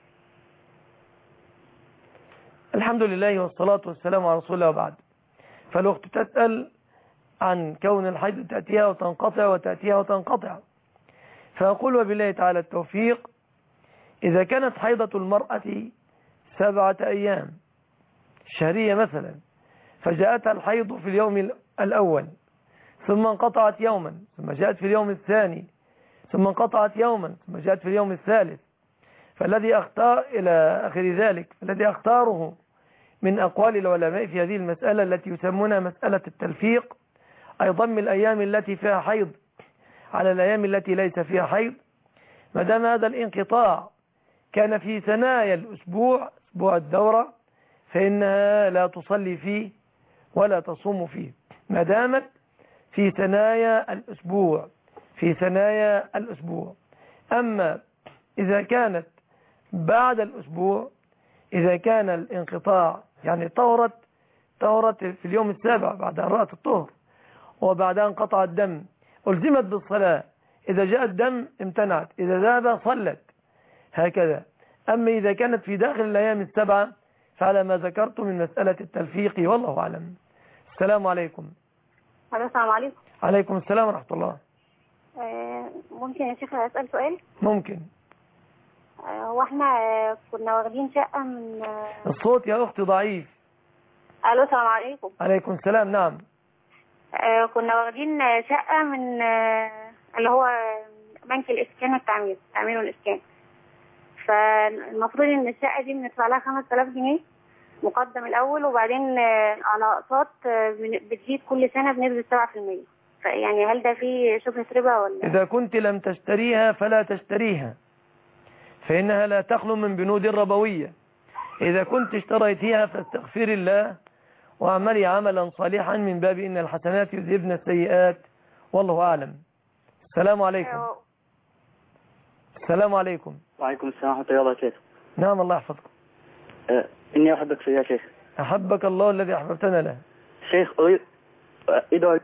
الحمد لله والصلاة والسلام على رسول الله وبعد. فالأخت تسأل عن كون الحيض تأتيها وتنقطع وتأتيها وتنقطع، فأقول وبالله تعالى التوفيق، إذا كانت حيضة المرأة سبعة أيام شهرية مثلا، فجاءتها الحيض في اليوم الأول ثم انقطعت يوما، ثم جاءت في اليوم الثاني ثم انقطعت يوما، ثم جاءت في اليوم الثالث، فالذي أختار إلى آخر ذلك، الذي أختاره من أقوال العلماء في هذه المسألة التي يسمونها مسألة التلفيق، أي ضم الأيام التي فيها حيض على الأيام التي ليس فيها حيض، ما دام هذا الانقطاع كان في ثنايا الأسبوع، أسبوع الدورة، فإنها لا تصلي فيه ولا تصوم فيه، ما دامت في ثنايا الأسبوع في ثنايا الأسبوع. أما إذا كانت بعد الأسبوع، إذا كان الانقطاع يعني طهرت طهرت في اليوم السابع بعد أن رأت الطهر، وبعدها انقطع الدم، ألزمت بالصلاة، إذا جاء الدم امتنعت، إذا ذهب صلت، هكذا. أما إذا كانت في داخل الأيام السبعة فعلى ما ذكرت من مسألة التلفيق، والله أعلم. السلام عليكم. السلام عليكم. عليكم السلام ورحمة الله. ممكن يا شيخ أسأل سؤال؟ ممكن. واحنا كنا واخدين شقة من الصوت يا أختي ضعيف. ألو السلام عليكم. عليكم السلام. نعم. كنا واخدين شقة من اللي هو بنك الإسكان والتعمير، التعمير والإسكان. فالمفروض ان الشقة دي بندفع لها خمسة آلاف جنيه مقدم الاول، وبعدين على اقساط بتزيد كل سنة بنسبة سبعة في المية. فيعني هل ده فيه شبهة ربا ولا؟ إذا كنت لم تشتريها فلا تشتريها، فإنها لا تخلو من بنود ربوية. إذا كنت اشتريتها فاستغفر الله واعملي عملا صالحا من باب إن الحسنات يذهبن السيئات، والله أعلم. السلام عليكم. السلام عليكم. وعليكم السلام ورحمة الله وبركاته. نعم، الله يحفظكم. أه إني أحبك في يا شيخ. أحبك الله الذي أحببتنا له. شيخ أريد أريد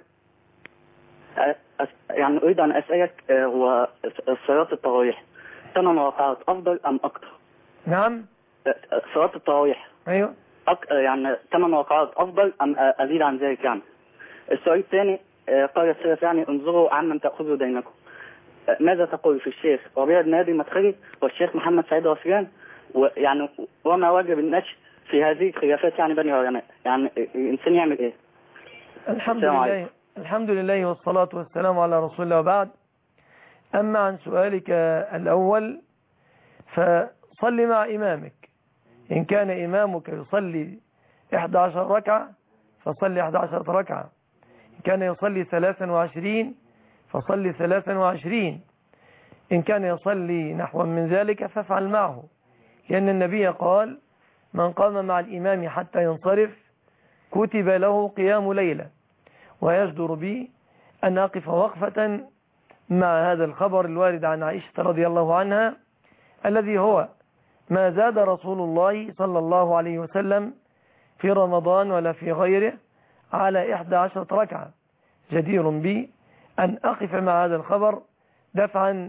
يعني أريد أن أسألك، هو صلاة التراويح ثمان ركعات أفضل أم أكثر؟ نعم، صلاة التراويح أيوه أك... يعني ثمان ركعات أفضل أم أزيد عن ذلك؟ يعني السؤال الثاني، قال السلف يعني انظروا عمن تأخذوا دينكم. ماذا تقول في الشيخ ربيع بن هادي المدخلي والشيخ محمد سعيد رسلان، ويعني وما واجب النشء في هذه الخلافات يعني بين العلماء؟ يعني الإنسان يعمل إيه؟ الحمد لله الحمد لله والصلاة والسلام على رسول الله، وبعد. أما عن سؤالك الأول فصل مع إمامك. إن كان إمامك يصلي إحدى عشر ركعة فصلي إحدى عشر ركعة، إن كان يصلي ثلاثا وعشرين فصلي ثلاثا وعشرين، إن كان يصلي نحو من ذلك فافعل معه، لأن النبي قال: من قام مع الإمام حتى ينصرف كتب له قيام ليلة. ويجدر بي أن أقف وقفة مع هذا الخبر الوارد عن عائشة رضي الله عنها، الذي هو: ما زاد رسول الله صلى الله عليه وسلم في رمضان ولا في غيره على إحدى عشرة ركعة. جدير بي أن أقف مع هذا الخبر دفعا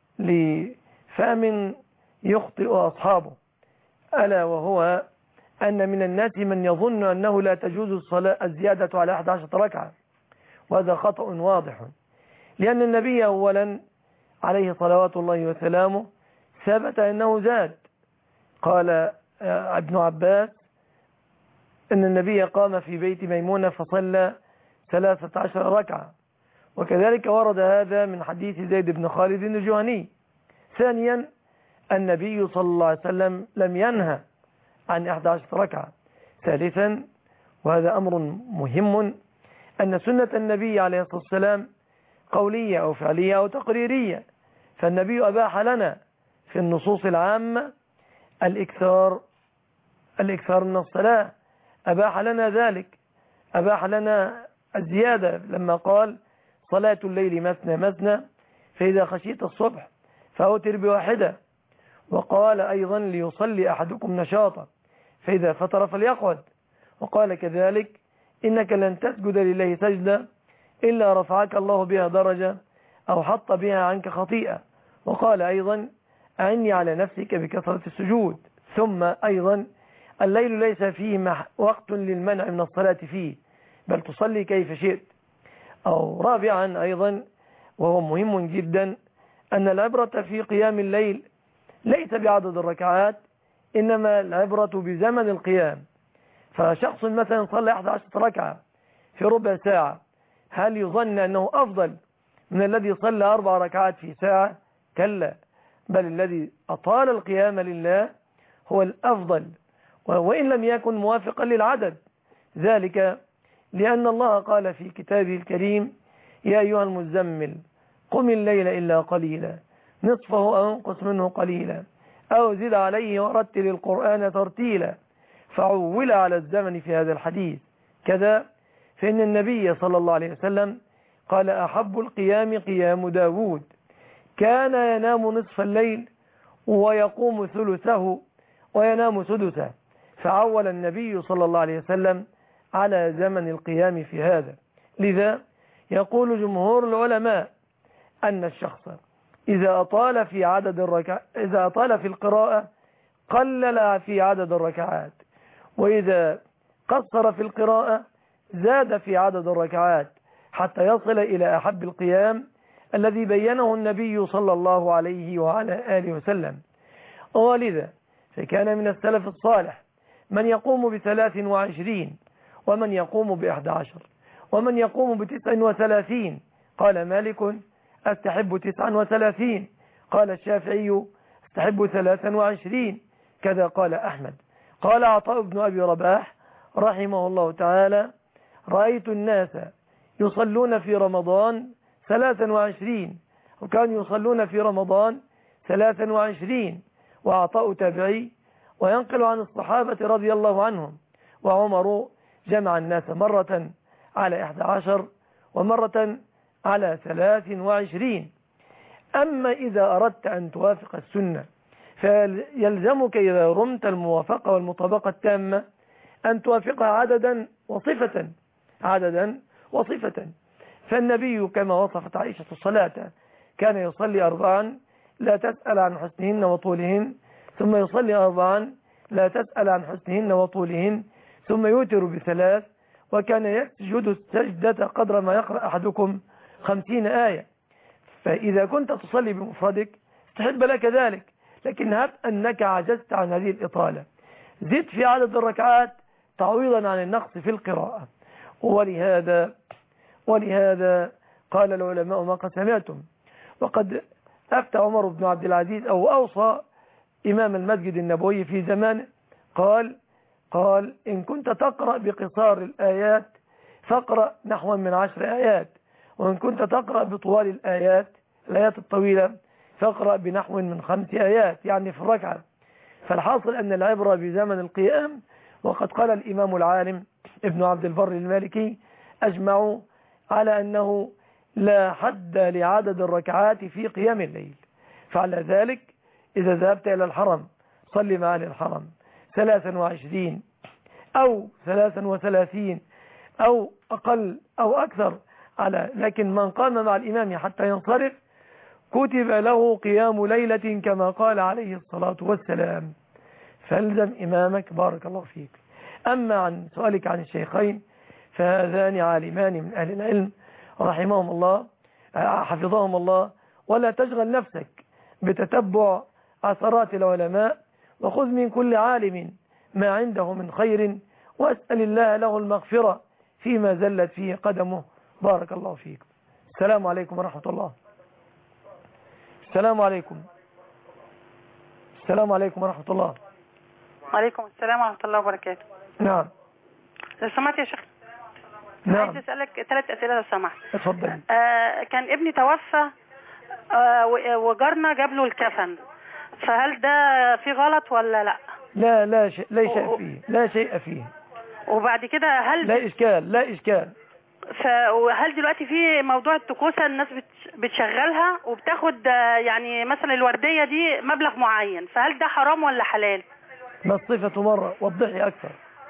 لفهم يخطئ أصحابه، ألا وهو أن من الناس من يظن أنه لا تجوز الصلاة الزيادة على إحدى عشرة ركعة، وهذا خطأ واضح، لأن النبي أولا عليه صلوات الله وسلامه ثبت أنه زاد. قال ابن عباس أن النبي قام في بيت ميمونة فصلى ثلاثة عشر ركعة، وكذلك ورد هذا من حديث زيد بن خالد الجهني. ثانيا، النبي صلى الله عليه وسلم لم ينهى عن إحدى عشرة ركعة. ثالثا، وهذا أمر مهم، أن سنة النبي عليه الصلاة والسلام قولية أو فعلية أو تقريرية، فالنبي أباح لنا في النصوص العامة الإكثار الإكثار من الصلاة، أباح لنا ذلك، أباح لنا الزيادة لما قال: صلاة الليل مثنى مثنى فإذا خشيت الصبح فأوتر بواحدة. وقال أيضا: ليصلي أحدكم نشاطا فإذا فتر فليقعد. وقال كذلك: إنك لن تسجد لله سجدة إلا رفعك الله بها درجة أو حط بها عنك خطيئة. وقال أيضا: أعني على نفسك بكثرة السجود. ثم أيضا: الليل ليس فيه وقت للمنع من الصلاة فيه، بل تصلي كيف شئت. أو رابعا أيضا، وهو مهم جدا، أن العبرة في قيام الليل ليس بعدد الركعات، إنما العبرة بزمن القيام. فشخص مثلا صلى إحدى عشرة ركعة في ربع ساعة، هل يظن أنه أفضل من الذي صلى أربع ركعات في ساعة؟ كلا، بل الذي أطال القيام لله هو الأفضل، وإن لم يكن موافقا للعدد. ذلك لأن الله قال في كتابه الكريم: يا أيها المزمل قم الليل إلا قليلا نصفه أو انقص منه قليلا أو زد عليه ورتل القرآن ترتيلا. فعول على الزمن في هذا الحديث. كذا فإن النبي صلى الله عليه وسلم قال: أحب القيام قيام داود، كان ينام نصف الليل ويقوم ثلثه وينام سدسه. فعول النبي صلى الله عليه وسلم على زمن القيام في هذا. لذا يقول جمهور العلماء أن الشخص إذا أطال في عدد الركع إذا أطال في القراءة قلل في عدد الركعات، وإذا قصر في القراءة زاد في عدد الركعات، حتى يصل إلى أحب القيام الذي بينه النبي صلى الله عليه وعلى آله وسلم. ولذا فكان من السلف الصالح من يقوم بثلاث وعشرين، ومن يقوم بإحدى عشر، ومن يقوم بتسع وثلاثين. قال مالك: أستحب تسعا وثلاثين. قال الشافعي: استحب ثلاثا وعشرين كذا قال أحمد. قال عطاء بن أبي رباح رحمه الله تعالى رأيت الناس يصلون في رمضان ثلاثا وعشرين وكانوا يصلون في رمضان ثلاثا وعشرين. وعطاء تابعي وينقل عن الصحابة رضي الله عنهم. وعمر جمع الناس مرة على إحدى عشر ومرة على ثلاث وعشرين. أما إذا أردت أن توافق السنة فيلزمك إذا رمت الموافقة والمطابقة التامة أن توافقها عددا وصفة عددا وصفة. فالنبي كما وصفت عائشة الصلاة كان يصلي أربعا لا تسأل عن حسنهن وطولهن ثم يصلي أربعا لا تسأل عن حسنهن وطولهن ثم يوتر بثلاث وكان يسجد السجدة قدر ما يقرأ أحدكم خمسين آية. فإذا كنت تصلي بمفردك استحب لك ذلك، لكن هب أنك عجزت عن هذه الإطالة زد في عدد الركعات تعويضا عن النقص في القراءة. ولهذا ولهذا قال العلماء ما قد سمعتم. وقد أفتى عمر بن عبد العزيز أو أوصى إمام المسجد النبوي في زمانه قال قال إن كنت تقرأ بقصار الآيات فاقرأ نحو من عشر آيات، وإن كنت تقرأ بطوال الآيات الآيات الطويلة فاقرأ بنحو من خمس آيات يعني في الركعة. فالحاصل أن العبرة بزمن القيام. وقد قال الإمام العالم ابن عبد البر المالكي أجمعوا على أنه لا حد لعدد الركعات في قيام الليل. فعلى ذلك إذا ذهبت إلى الحرم صلي مع أهل الحرم ثلاثا وعشرين أو ثلاثا وثلاثين أو أقل أو أكثر على لكن من قام مع الإمام حتى ينصرف كتب له قيام ليلة كما قال عليه الصلاة والسلام. فالزم إمامك بارك الله فيك. أما عن سؤالك عن الشيخين فهذان عالمان من أهل العلم رحمهم الله حفظهم الله. ولا تشغل نفسك بتتبع أثرات العلماء وخذ من كل عالم ما عنده من خير واسأل الله له المغفرة فيما زلت فيه قدمه. بارك الله فيكم. السلام عليكم ورحمة الله. السلام عليكم. السلام عليكم ورحمة الله. وعليكم السلام ورحمة الله وبركاته. نعم. لو سمحت يا شيخ. نعم. عايز أسألك ثلاث أسئلة لو سمحت. اتفضل. آه كان ابني توفى آه وجارنا جاب له الكفن، فهل ده في غلط ولا لا؟ لا لا شيء لا شيء فيه لا شيء فيه. وبعد كده هل لا إشكال لا إشكال. فهل دلوقتي في موضوع الطقوسة الناس بتشغلها وبتاخد يعني مثلا الوردية دي مبلغ معين، فهل ده حرام ولا حلال؟ ما الصفة مرة وضحي أكثر.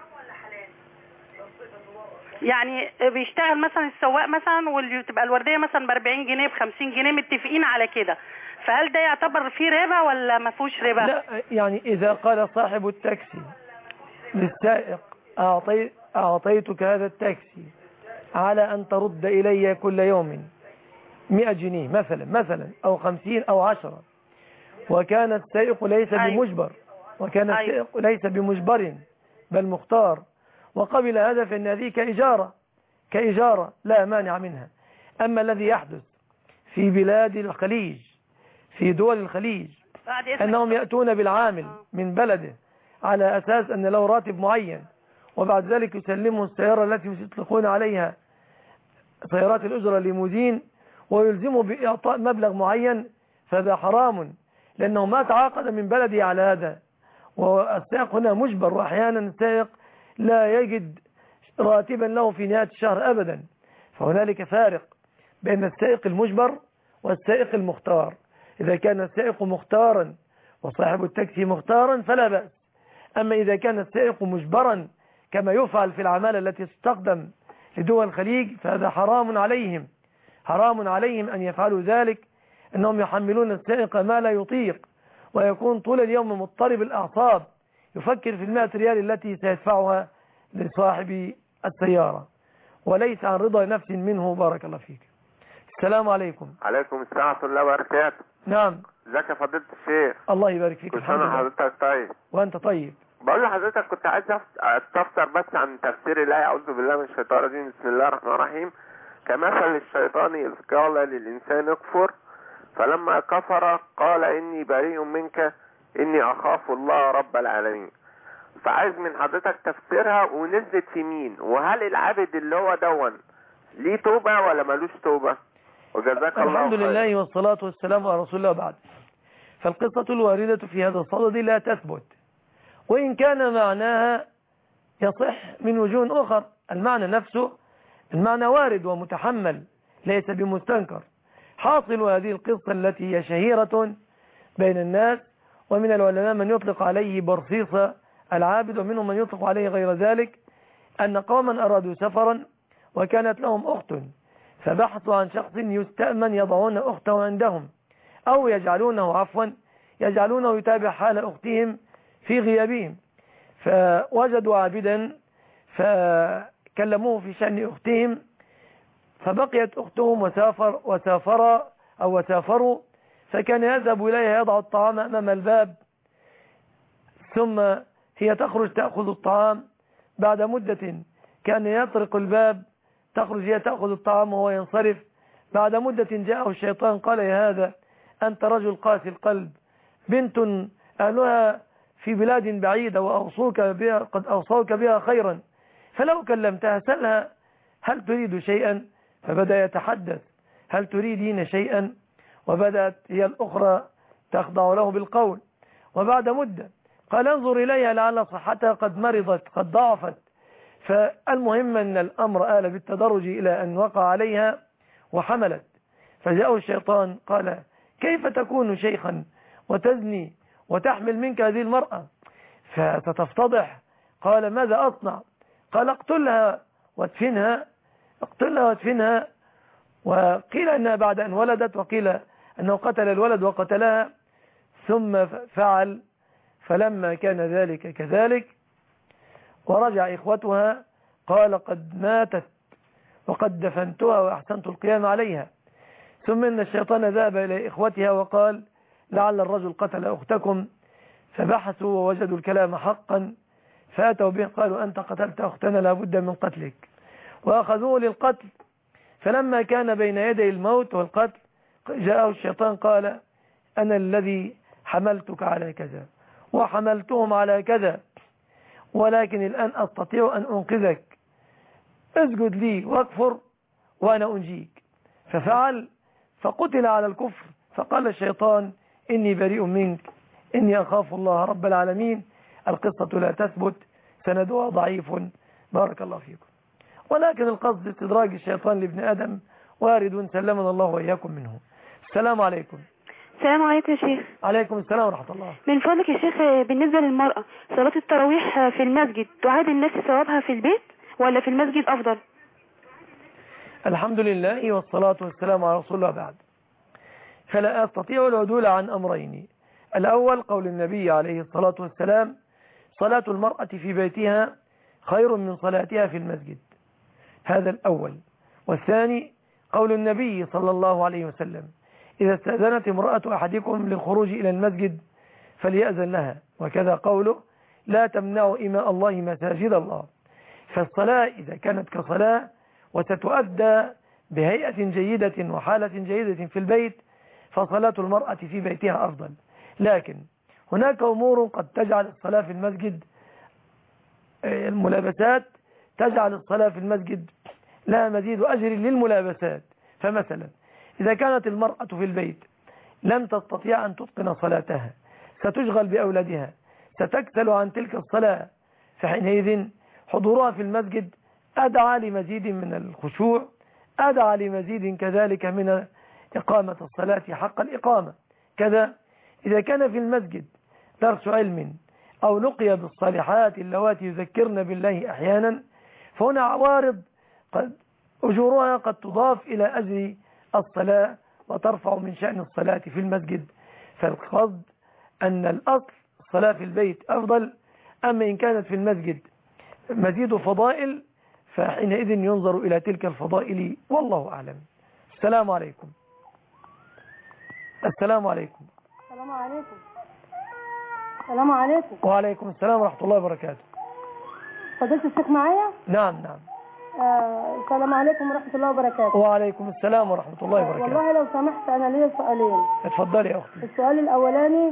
يعني بيشتغل مثلا السواق مثلا وتبقى الوردية مثلا ب أربعين جنيه ب خمسين جنيه متفقين على كده، فهل ده يعتبر فيه ربا ولا ما فيهوش ربا؟ لا يعني إذا قال صاحب التاكسي للسائق أعطي أعطيتك هذا التاكسي على أن ترد إلي كل يوم مئة جنيه مثلا مثلا أو خمسين أو عشرة، وكان السائق ليس بمجبر وكان السائق ليس بمجبر بل مختار وقبل هذا، فإن هذه كإجارة كإجارة لا مانع منها. أما الذي يحدث في بلاد الخليج في دول الخليج أنهم يأتون بالعامل من بلده على أساس أن له راتب معين وبعد ذلك يسلمه السيارة التي يطلقون عليها سيارات الأجرة الليموزين ويلزمه بإعطاء مبلغ معين، فهذا حرام لأنه ما تعاقد من بلده على هذا. والسائق هنا مجبر، وأحيانا السائق لا يجد راتبا له في نهاية الشهر أبدا. فهنالك فارق بين السائق المجبر والسائق المختار. إذا كان السائق مختارا وصاحب التاكسي مختارا فلا بأس. أما إذا كان السائق مجبرا كما يفعل في العمالة التي تستخدم لدول الخليج فهذا حرام عليهم حرام عليهم أن يفعلوا ذلك، أنهم يحملون السائق ما لا يطيق ويكون طول اليوم مضطرب الأعصاب يفكر في المائة ريال التي سيدفعها لصاحب السيارة وليس عن رضا نفس منه. بارك الله فيك. السلام عليكم. عليكم السلام ورحمة الله وبركاته. نعم. ازيك يا فضيلة الشيخ؟ الله يبارك فيك. كل سنة وحضرتك طيب. وأنت طيب. بقول لحضرتك كنت عايز استفسر بس عن تفسير الآية أعوذ بالله من الشيطان الرجيم بسم الله الرحمن الرحيم. كمثل الشيطان إذ قال للإنسان اكفر فلما كفر قال إني بريء منك إني أخاف الله رب العالمين. فعايز من حضرتك تفسيرها، ونزلت في مين، وهل العبد اللي هو دون ليه توبة ولا ملوش توبة؟ وجزاك الله الحمد خير. لله والصلاة والسلام على رسول الله بعد. فالقصة الواردة في هذا الصدد لا تثبت، وإن كان معناها يصح من وجوه أخر. المعنى نفسه المعنى وارد ومتحمل ليس بمستنكر. حاصل هذه القصة التي هي شهيرة بين الناس، ومن العلماء من يطلق عليه برصيص العابد، ومنهم من يطلق عليه غير ذلك، أن قوما أرادوا سفرا وكانت لهم أخت، فبحثوا عن شخص يستأمن يضعون أخته عندهم، أو يجعلونه عفوا يجعلونه يتابع حال أختهم في غيابهم. فوجدوا عابدا فكلموه في شأن أختهم، فبقيت أختهم وسافر وسافر أو وسافروا، فكان يذهب إليها يضع الطعام أمام الباب، ثم هي تخرج تأخذ الطعام. بعد مدة كان يطرق الباب، تخرج هي تأخذ الطعام وهو ينصرف. بعد مدة جاءه الشيطان قال: يا هذا أنت رجل قاسي القلب، بنت أهلها في بلاد بعيدة وأوصوك بها قد أوصوك بها خيرا، فلو كلمتها سألها هل تريد شيئا؟ فبدأ يتحدث: هل تريدين شيئا؟ وبدأت هي الأخرى تخضع له بالقول. وبعد مدة قال: انظر إليها لعل صحتها قد مرضت قد ضعفت. فالمهم أن الأمر آل بالتدرج إلى أن وقع عليها وحملت. فجاءه الشيطان قال: كيف تكون شيخا وتزني وتحمل منك هذه المرأة فستفتضح؟ قال: ماذا أصنع؟ قال: اقتلها وادفنها اقتلها وادفنها. وقيل أنها بعد أن ولدت، وقيل أنه قتل الولد وقتلها. ثم فعل، فلما كان ذلك كذلك ورجع إخوتها قال: قد ماتت وقد دفنتها وأحسنت القيام عليها. ثم إن الشيطان ذهب إلى إخوتها وقال: لعل الرجل قتل أختكم. فبحثوا ووجدوا الكلام حقا، فأتوا به قالوا: أنت قتلت أختنا لابد من قتلك. وأخذوه للقتل. فلما كان بين يدي الموت والقتل جاءه الشيطان قال: أنا الذي حملتك على كذا وحملتهم على كذا، ولكن الآن أستطيع أن أنقذك، اسجد لي واكفر وأنا أنجيك. ففعل فقتل على الكفر. فقال الشيطان: إني بريء منك إني أخاف الله رب العالمين. القصة لا تثبت، سندها ضعيف. بارك الله فيكم. ولكن القصد استدراج الشيطان لابن آدم وارد، سلمنا الله وإياكم منه. السلام عليكم. السلام عليكم يا شيخ. عليكم السلام ورحمة الله. من فضلك يا شيخ، بالنسبة للمرأة صلاة التراويح في المسجد تعاد الناس ثوابها في البيت ولا في المسجد أفضل؟ الحمد لله والصلاة والسلام على رسول الله بعد. فلا أستطيع العدول عن أمرين. الأول قول النبي عليه الصلاة والسلام: صلاة المرأة في بيتها خير من صلاتها في المسجد. هذا الأول. والثاني قول النبي صلى الله عليه وسلم: إذا استأذنت امرأة أحدكم للخروج إلى المسجد فليأذن لها. وكذا قوله: لا تمنعوا إماء الله مساجد الله. فالصلاة إذا كانت كصلاة وستؤدى بهيئة جيدة وحالة جيدة في البيت، فصلاة المرأة في بيتها أفضل. لكن هناك أمور قد تجعل الصلاة في المسجد، الملابسات تجعل الصلاة في المسجد لها مزيد أجر للملابسات. فمثلا إذا كانت المرأة في البيت لم تستطيع أن تتقن صلاتها، ستشغل بأولادها، ستكسل عن تلك الصلاة، فحينئذ حضورها في المسجد أدعى لمزيد من الخشوع، أدعى لمزيد كذلك من إقامة الصلاة حق الإقامة. كذا إذا كان في المسجد درس علم أو لقي بالصالحات اللواتي يذكرن بالله أحيانا، فهنا عوارض قد أجورها قد تضاف إلى أجر الصلاة وترفع من شأن الصلاة في المسجد. فالقصد أن الأصل الصلاة في البيت أفضل، أما إن كانت في المسجد مزيد فضائل فحينئذ ينظر إلى تلك الفضائل، والله أعلم. السلام عليكم. السلام عليكم. السلام عليكم. السلام عليكم. وعليكم السلام ورحمة الله وبركاته. فضلت الشيخ معايا؟ نعم نعم. آه، السلام عليكم ورحمة الله وبركاته. وعليكم السلام ورحمة الله وبركاته. والله لو سمحت أنا ليا سؤالين. اتفضلي يا أختي. السؤال الأولاني،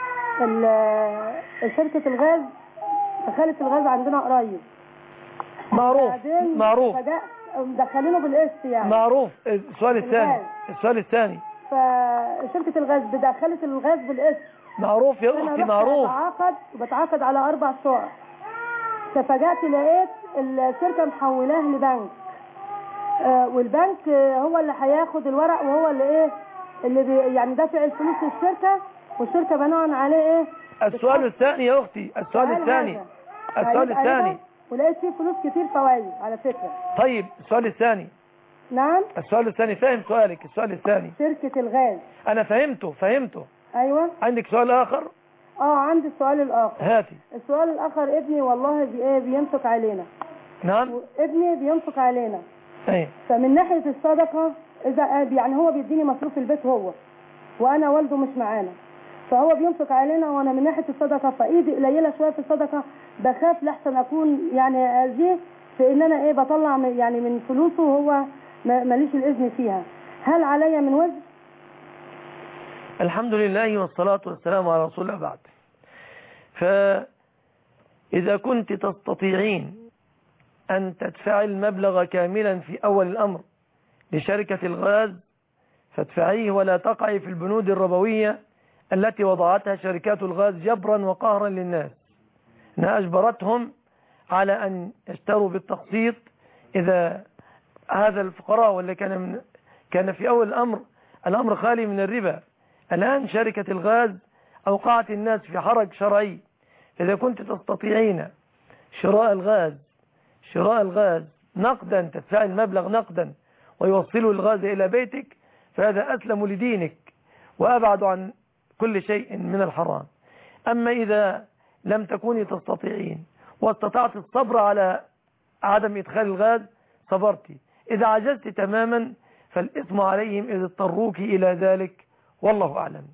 شركة الغاز دخلت الغاز عندنا قريب. معروف معروف. مدخلينه بالقسط يعني. معروف. السؤال الثاني السؤال الثاني فشركة الغاز دخلت الغاز بالقسط. معروف يا أختي معروف. بتعاقد وبتعاقد على أربع شقق. ففجأت لقيت الشركة محولاه لبنك، آه والبنك آه هو اللي هياخد الورق وهو اللي ايه اللي بي يعني دافع الفلوس للشركة، والشركة بناء عليه ايه. السؤال الثاني يا أختي السؤال الثاني السؤال الثاني ولقيت فيه فلوس كتير فوائد على فكرة. طيب السؤال الثاني. نعم السؤال الثاني. فاهم سؤالك. السؤال الثاني شركة الغاز. أنا فهمته فهمته. أيوة. عندك سؤال آخر؟ اه عندي السؤال الاخر. هاتي. السؤال الاخر، ابني والله بي ايه بينفق علينا. نعم. ابني بينفق علينا. ايه. فمن ناحية الصدقة اذا يعني هو بيديني مصروف البيت هو، وانا والده مش معانا، فهو بينفق علينا وانا من ناحية الصدقة فايدي قليلة شوية في الصدقة، بخاف لحسن اكون يعني اذيه في ان انا ايه بطلع يعني من فلوسه وهو ماليش الاذن فيها. هل عليا من وزن؟ الحمد لله والصلاة والسلام على رسول الله. بعد فإذا كنت تستطيعين أن تدفعي المبلغ كاملا في أول الأمر لشركة الغاز فادفعيه، ولا تقعي في البنود الربوية التي وضعتها شركات الغاز جبرا وقهرا للناس، أنها أجبرتهم على أن يشتروا بالتقسيط. إذا هذا الفقراء واللي كان من كان في أول الأمر الأمر خالي من الربا، الآن شركة الغاز أوقعت الناس في حرج شرعي. إذا كنت تستطيعين شراء الغاز شراء الغاز نقدا، تدفع المبلغ نقدا ويوصلوا الغاز إلى بيتك، فهذا أسلم لدينك وأبعد عن كل شيء من الحرام. أما إذا لم تكوني تستطيعين واستطعت الصبر على عدم إدخال الغاز صبرتي، إذا عجزت تماما فالإثم عليهم إذا اضطروك إلى ذلك، والله أعلم.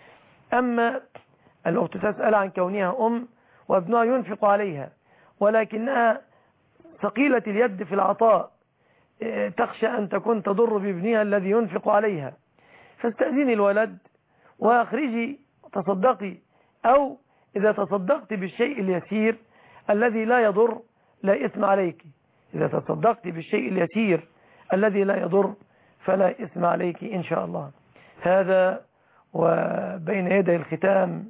أما الأخت تسأل عن كونها أم وابنها ينفق عليها ولكنها ثقيلة اليد في العطاء، تخشى أن تكون تضر بابنها الذي ينفق عليها، فاستأذني الولد واخرجي تصدقي، أو إذا تصدقت بالشيء اليسير الذي لا يضر لا إثم عليك. إذا تصدقت بالشيء اليسير الذي لا يضر فلا إثم عليك إن شاء الله. هذا وبين يدي الختام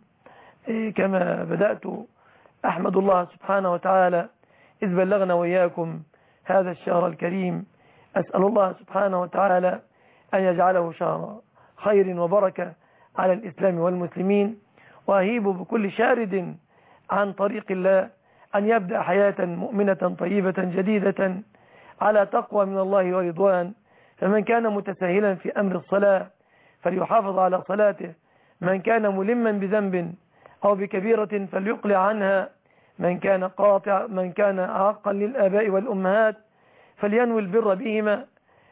كما بدأت أحمد الله سبحانه وتعالى إذ بلغنا وإياكم هذا الشهر الكريم. أسأل الله سبحانه وتعالى أن يجعله شهر خير وبركة على الإسلام والمسلمين، وأهيب بكل شارد عن طريق الله أن يبدأ حياة مؤمنة طيبة جديدة على تقوى من الله ورضوان. فمن كان متساهلا في أمر الصلاة فليحافظ على صلاته، من كان ملما بذنب أو بكبيرة فليقلع عنها، من كان قاطع من كان عاقا للآباء والأمهات فلينوي البر بهما،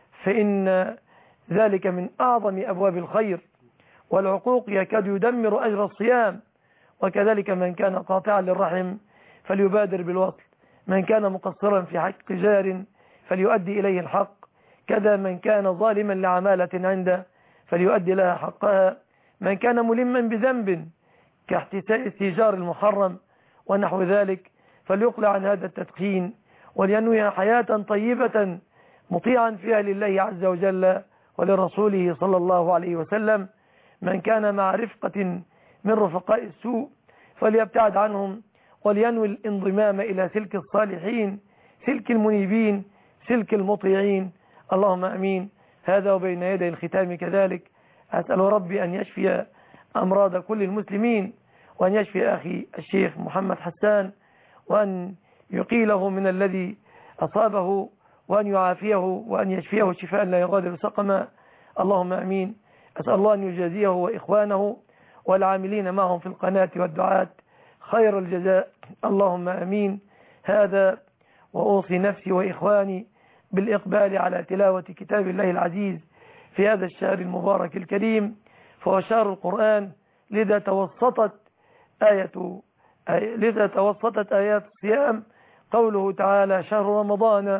فإن ذلك من أعظم أبواب الخير، والعقوق يكاد يدمر أجر الصيام. وكذلك من كان قاطعا للرحم فليبادر بالوصل، من كان مقصرا في حق جار فليؤدي إليه الحق، كذا من كان ظالما لعمالة عنده فليؤدي لها حقها، من كان ملما بذنب كاحتساء السيجار المحرم ونحو ذلك فليقلع عن هذا التدخين ولينويها حياة طيبة مطيعا فيها لله عز وجل ولرسوله صلى الله عليه وسلم. من كان مع رفقة من رفقاء السوء فليبتعد عنهم ولينوي الانضمام إلى سلك الصالحين، سلك المنيبين، سلك المطيعين. اللهم أمين. هذا وبين يدي الختام كذلك أسأل ربي أن يشفي أمراض كل المسلمين، وأن يشفي أخي الشيخ محمد حسان، وأن يقيله من الذي أصابه، وأن يعافيه وأن يشفيه شفاء لا يغادر سقما. اللهم أمين. أسأل الله أن يجازيه وإخوانه والعاملين معهم في القناة والدعاة خير الجزاء. اللهم أمين. هذا وأوصي نفسي وإخواني بالإقبال على تلاوة كتاب الله العزيز في هذا الشهر المبارك الكريم، فهو شهر القرآن، لذا توسطت آية لذا توسطت آيات الصيام قوله تعالى: شهر رمضان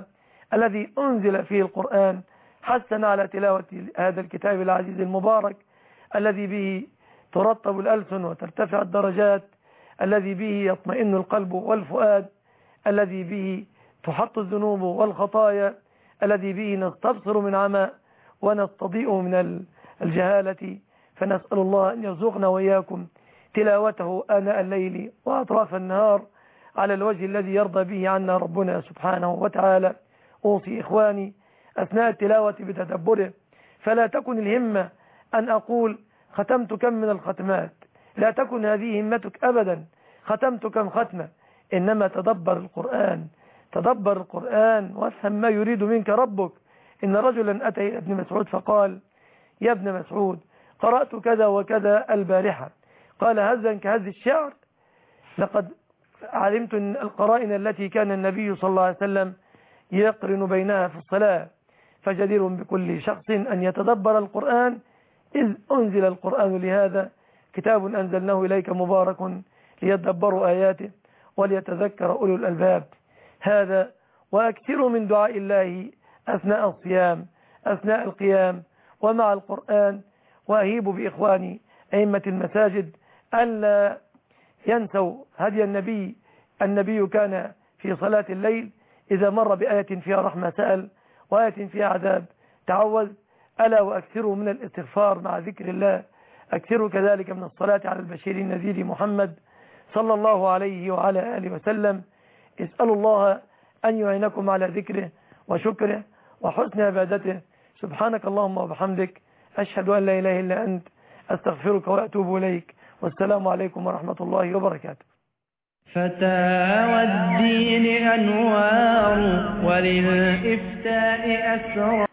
الذي أنزل فيه القرآن حثنا على تلاوة هذا الكتاب العزيز المبارك الذي به ترطب الألسن وترتفع الدرجات، الذي به يطمئن القلب والفؤاد، الذي به تحط الذنوب والخطايا، الذي به نستبصر من عمى ونستضيء من الجهالة. فنسأل الله أن يرزقنا وإياكم تلاوته آناء الليل وأطراف النهار على الوجه الذي يرضى به عنا ربنا سبحانه وتعالى. أوصي إخواني أثناء التلاوة بتدبره، فلا تكن الهمة أن أقول ختمت كم من الختمات، لا تكن هذه همتك أبدا ختمت كم ختمة، إنما تدبر القرآن، تدبر القرآن وافهم ما يريد منك ربك. إن رجلا أتى ابن مسعود فقال: يا ابن مسعود، قرأت كذا وكذا البارحة. قال: هزا كهز الشعر؟ لقد علمت أن القرائن التي كان النبي صلى الله عليه وسلم يقرن بينها في الصلاة، فجدير بكل شخص أن يتدبر القرآن، إذ أنزل القرآن لهذا، كتاب أنزلناه إليك مبارك ليتدبروا آياته وليتذكر أولو الألباب. هذا وأكثروا من دعاء الله أثناء الصيام، أثناء القيام ومع القرآن. وأهيب بإخواني أئمة المساجد ألا ينسوا هدي النبي. النبي كان في صلاة الليل إذا مر بآية فيها رحمة سأل، وآية فيها عذاب تعوذ. ألا وأكثروا من الاستغفار مع ذكر الله، أكثروا كذلك من الصلاة على البشير النذير محمد صلى الله عليه وعلى آله وسلم. اسألوا الله أن يعينكم على ذكره وشكره وحسن عبادته. سبحانك اللهم وبحمدك، أشهد أن لا إله إلا أنت، أستغفرك وأتوب إليك، والسلام عليكم ورحمة الله وبركاته. فتاوى الدين أنوار وللإفتاء أسرار.